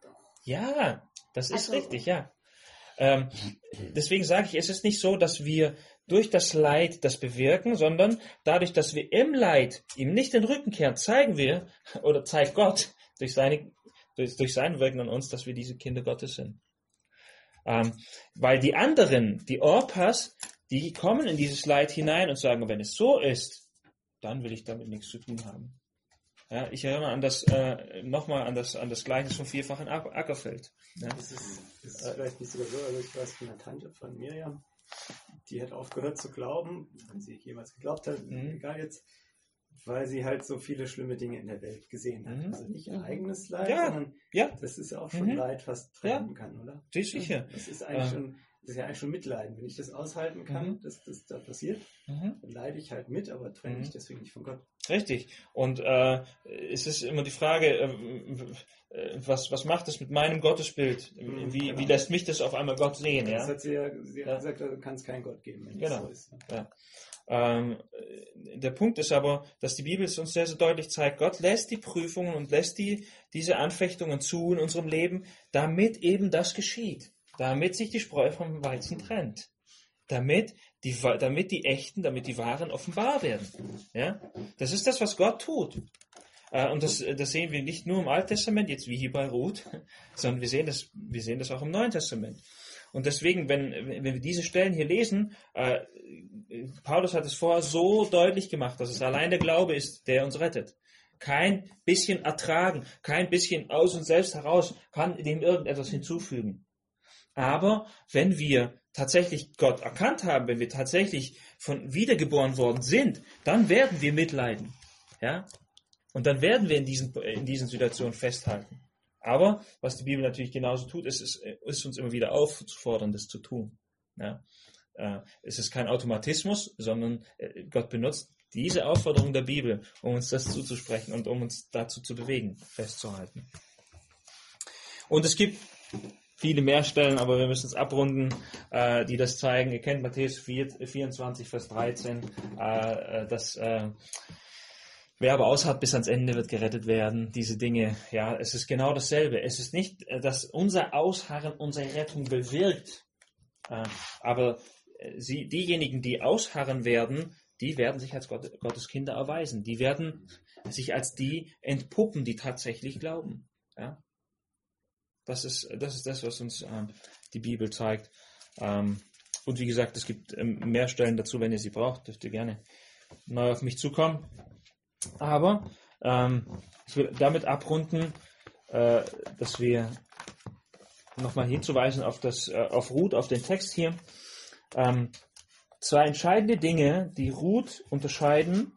Ja, das ist Also, richtig, ja. Ähm, deswegen sage ich, es ist nicht so, dass wir durch das Leid das bewirken, sondern dadurch, dass wir im Leid ihm nicht den Rücken kehren, zeigen wir, oder zeigt Gott durch, seine, durch, durch sein Wirken an uns, dass wir diese Kinder Gottes sind. Ähm, weil die anderen, die Orpas, die kommen in dieses Leid hinein und sagen, wenn es so ist, dann will ich damit nichts zu tun haben. Ja, ich erinnere an das, äh, nochmal an das, an das Gleichnis vom vierfachen Ackerfeld. Ja. Das ist, das ist vielleicht nicht sogar so, also ich weiß von einer Tante von Miriam, die hat aufgehört zu glauben, wenn sie jemals geglaubt hat, Mhm. egal jetzt, weil sie halt so viele schlimme Dinge in der Welt gesehen hat. Mhm. Also nicht ihr eigenes Leid, Ja, sondern ja. das ist ja auch schon Mhm. Leid, was trennen kann, oder? Das ist sicher. Das ist eigentlich Äh. schon, das ist ja eigentlich schon Mitleiden. Wenn ich das aushalten kann, Mhm. dass das da passiert, Mhm. dann leide ich halt mit, aber trenne Mhm. mich deswegen nicht von Gott. Richtig. Und äh, es ist immer die Frage, äh, was, was macht es mit meinem Gottesbild? Mhm, Wie, genau. wie lässt mich das auf einmal Gott sehen? Das Ja? hat sie ja, sie hat Ja. gesagt, da kann es keinen Gott geben, wenn Genau. es so ist. Ja. Ähm, der Punkt ist aber, dass die Bibel es uns sehr, sehr deutlich zeigt, Gott lässt die Prüfungen und lässt die, diese Anfechtungen zu in unserem Leben, damit eben das geschieht. Damit sich die Spreu vom Weizen trennt. Damit die, damit die Echten, damit die Wahren offenbar werden. Ja? Das ist das, was Gott tut. Äh, und das, das sehen wir nicht nur im Alten Testament, jetzt wie hier bei Ruth, sondern wir sehen das, wir sehen das auch im Neuen Testament. Und deswegen, wenn, wenn wir diese Stellen hier lesen, äh, Paulus hat es vorher so deutlich gemacht, dass es allein der Glaube ist, der uns rettet. Kein bisschen ertragen, kein bisschen aus uns selbst heraus kann dem irgendetwas hinzufügen. Aber wenn wir tatsächlich Gott erkannt haben, wenn wir tatsächlich von wiedergeboren worden sind, dann werden wir mitleiden. Ja? Und dann werden wir in diesen, in diesen Situationen festhalten. Aber was die Bibel natürlich genauso tut, ist, ist, ist uns immer wieder aufzufordern, das zu tun. Ja? Äh, es ist kein Automatismus, sondern äh, Gott benutzt diese Aufforderung der Bibel, um uns das zuzusprechen und um uns dazu zu bewegen, festzuhalten. Und es gibt viele mehr Stellen, aber wir müssen es abrunden, äh, die das zeigen. Ihr kennt Matthäus vierundzwanzig, Vers dreizehn, äh, dass äh, wer aber ausharrt bis ans Ende, wird gerettet werden. Diese Dinge, ja, es ist genau dasselbe. Es ist nicht, dass unser Ausharren unsere Rettung bewirkt, äh, aber sie, diejenigen, die ausharren werden, die werden sich als Gott, Gottes Kinder erweisen. Die werden sich als die entpuppen, die tatsächlich glauben. Ja? Das ist, das ist das, was uns ähm, die Bibel zeigt. Ähm, und wie gesagt, es gibt ähm, mehr Stellen dazu, wenn ihr sie braucht, dürft ihr gerne neu auf mich zukommen. Aber ähm, ich will damit abrunden, äh, dass wir nochmal hinzuweisen auf, das, äh, auf Ruth, auf den Text hier. Ähm, zwei entscheidende Dinge, die Ruth unterscheiden.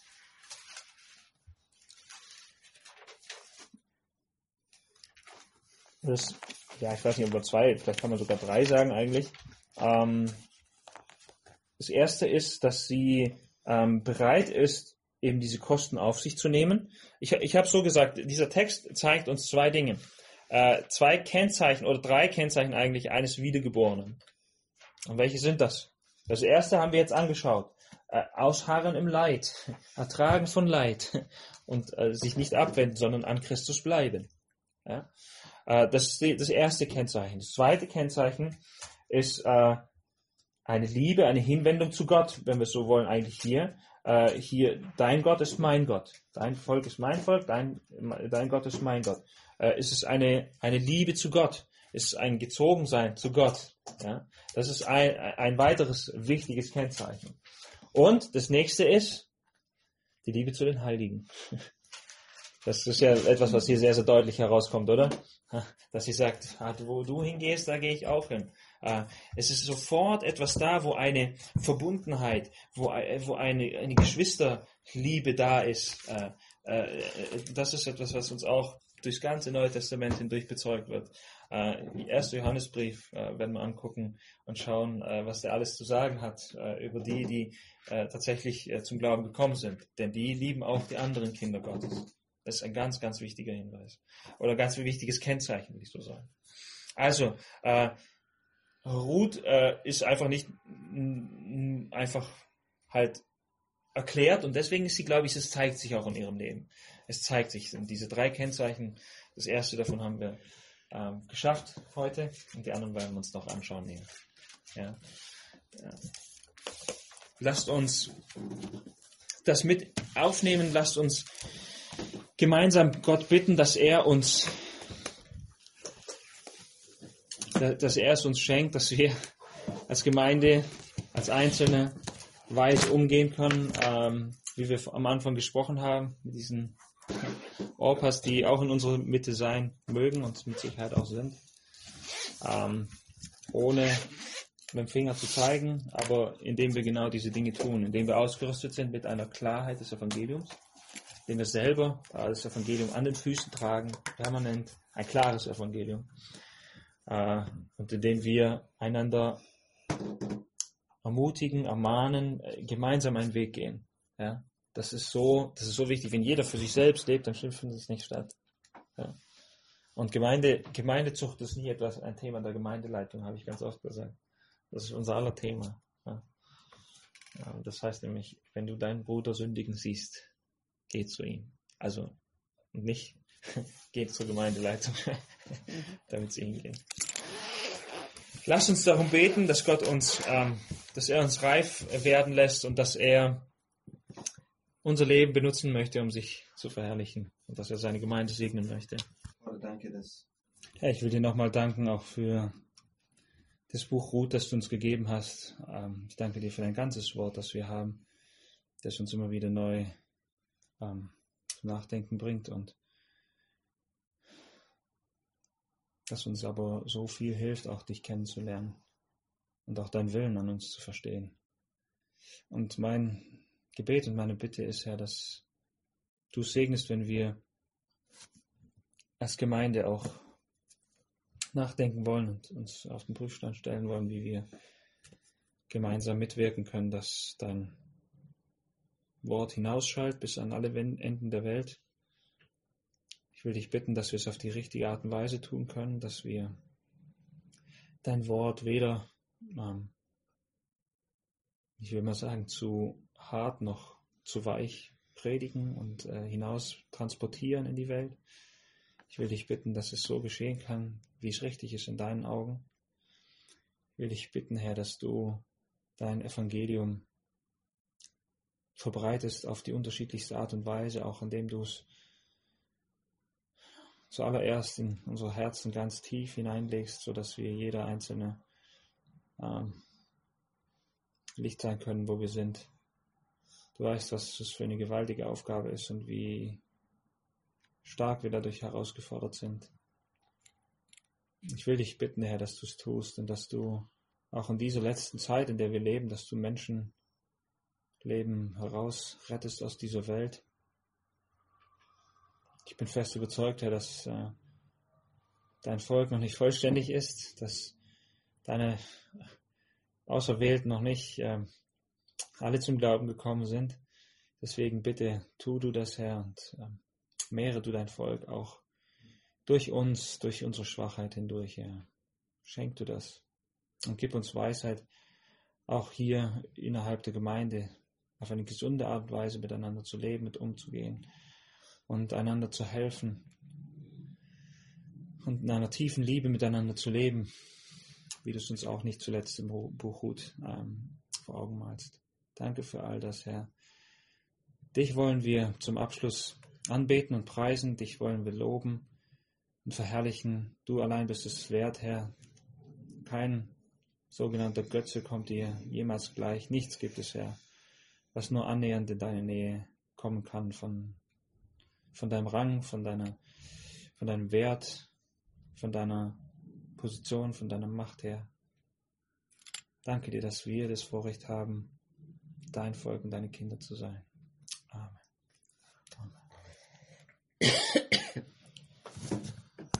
Das, ja, ich weiß nicht, über zwei, vielleicht kann man sogar drei sagen eigentlich. Ähm, das erste ist, dass sie ähm, bereit ist, eben diese Kosten auf sich zu nehmen. Ich, ich habe so gesagt, dieser Text zeigt uns zwei Dinge. Äh, zwei Kennzeichen oder drei Kennzeichen eigentlich eines Wiedergeborenen. Und welche sind das? Das erste haben wir jetzt angeschaut. Äh, ausharren im Leid, ertragen von Leid und äh, sich nicht abwenden, sondern an Christus bleiben. Ja? Äh, das ist die, das erste Kennzeichen. Das zweite Kennzeichen ist äh, eine Liebe, eine Hinwendung zu Gott, wenn wir es so wollen, eigentlich hier. Äh, hier, dein Gott ist mein Gott, dein Volk ist mein Volk, dein, dein Gott ist mein Gott. Äh, es ist eine, eine Liebe zu Gott, es ist ein Gezogensein zu Gott. Ja? Das ist ein, ein weiteres wichtiges Kennzeichen. Und das nächste ist die Liebe zu den Heiligen. Das ist ja etwas, was hier sehr, sehr deutlich herauskommt, oder? Dass sie sagt, wo du hingehst, da gehe ich auch hin. Es ist sofort etwas da, wo eine Verbundenheit, wo, wo eine, eine Geschwisterliebe da ist. Das ist etwas, was uns auch durchs ganze Neue Testament hindurch bezeugt wird. Äh, erster Johannesbrief äh, werden wir angucken und schauen, äh, was der alles zu sagen hat äh, über die, die äh, tatsächlich äh, zum Glauben gekommen sind. Denn die lieben auch die anderen Kinder Gottes. Das ist ein ganz, ganz wichtiger Hinweis. Oder ganz wichtiges Kennzeichen, will ich so sagen. Also, äh, Ruth äh, ist einfach nicht m, m, einfach halt erklärt und deswegen ist sie, glaube ich, es zeigt sich auch in ihrem Leben. Es zeigt sich. Und diese drei Kennzeichen, das erste davon haben wir ähm, geschafft heute und die anderen werden wir uns noch anschauen nehmen. Ja. Ja. Lasst uns das mit aufnehmen, lasst uns gemeinsam Gott bitten, dass er uns dass er es uns schenkt, dass wir als Gemeinde, als Einzelne weise umgehen können, ähm, wie wir am Anfang gesprochen haben, mit diesen Orpas, die auch in unserer Mitte sein mögen und mit Sicherheit auch sind, ähm, ohne mit dem Finger zu zeigen, aber indem wir genau diese Dinge tun, indem wir ausgerüstet sind mit einer Klarheit des Evangeliums, indem wir selber das Evangelium an den Füßen tragen, permanent ein klares Evangelium, äh, und indem wir einander ermutigen, ermahnen, gemeinsam einen Weg gehen. Ja, das ist so, das ist so wichtig. Wenn jeder für sich selbst lebt, dann findet es nicht statt. Ja. Und Gemeinde, Gemeindezucht ist nie etwas, ein Thema der Gemeindeleitung, habe ich ganz oft gesagt. Das ist unser aller Thema. Ja. Ja, das heißt nämlich, wenn du deinen Bruder sündigen siehst, geh zu ihm. Also nicht geh zur Gemeindeleitung, damit sie hingehen. Lasst uns darum beten, dass Gott uns, ähm, dass er uns reif werden lässt und dass er unser Leben benutzen möchte, um sich zu verherrlichen und dass er seine Gemeinde segnen möchte. Oh, danke, das. Ja, ich will dir nochmal danken auch für das Buch Ruth, das du uns gegeben hast. Ähm, ich danke dir für dein ganzes Wort, das wir haben, das uns immer wieder neu ähm, zum Nachdenken bringt und das uns aber so viel hilft, auch dich kennenzulernen und auch deinen Willen an uns zu verstehen. Und mein Gebet und meine Bitte ist, Herr, dass du es segnest, wenn wir als Gemeinde auch nachdenken wollen und uns auf den Prüfstand stellen wollen, wie wir gemeinsam mitwirken können, dass dein Wort hinausschallt bis an alle Enden der Welt. Ich will dich bitten, dass wir es auf die richtige Art und Weise tun können, dass wir dein Wort weder, ähm, ich will mal sagen, zu hart noch zu weich predigen und äh, hinaus transportieren in die Welt. Ich will dich bitten, dass es so geschehen kann, wie es richtig ist in deinen Augen. Ich will dich bitten, Herr, dass du dein Evangelium verbreitest auf die unterschiedlichste Art und Weise, auch indem du es zuallererst in unsere Herzen ganz tief hineinlegst, sodass wir jeder einzelne ähm, Licht sein können, wo wir sind. Du weißt, was das für eine gewaltige Aufgabe ist und wie stark wir dadurch herausgefordert sind. Ich will dich bitten, Herr, dass du es tust und dass du auch in dieser letzten Zeit, in der wir leben, dass du Menschenleben herausrettest aus dieser Welt. Ich bin fest überzeugt, Herr, dass äh, dein Volk noch nicht vollständig ist, dass deine Auserwählten noch nicht äh, alle zum Glauben gekommen sind. Deswegen bitte, tu du das, Herr, und äh, mehre du dein Volk auch durch uns, durch unsere Schwachheit hindurch, Herr. Schenk du das und gib uns Weisheit, auch hier innerhalb der Gemeinde auf eine gesunde Art und Weise miteinander zu leben, mit umzugehen und einander zu helfen und in einer tiefen Liebe miteinander zu leben, wie du es uns auch nicht zuletzt im Buch Ruth ähm, vor Augen malst. Danke für all das, Herr. Dich wollen wir zum Abschluss anbeten und preisen, dich wollen wir loben und verherrlichen. Du allein bist es wert, Herr. Kein sogenannter Götze kommt dir jemals gleich. Nichts gibt es, Herr, was nur annähernd in deine Nähe kommen kann von, von deinem Rang, von deiner, von deinem Wert, von deiner Position, von deiner Macht her. Danke dir, dass wir das Vorrecht haben, dein Volk und deine Kinder zu sein. Amen. Amen.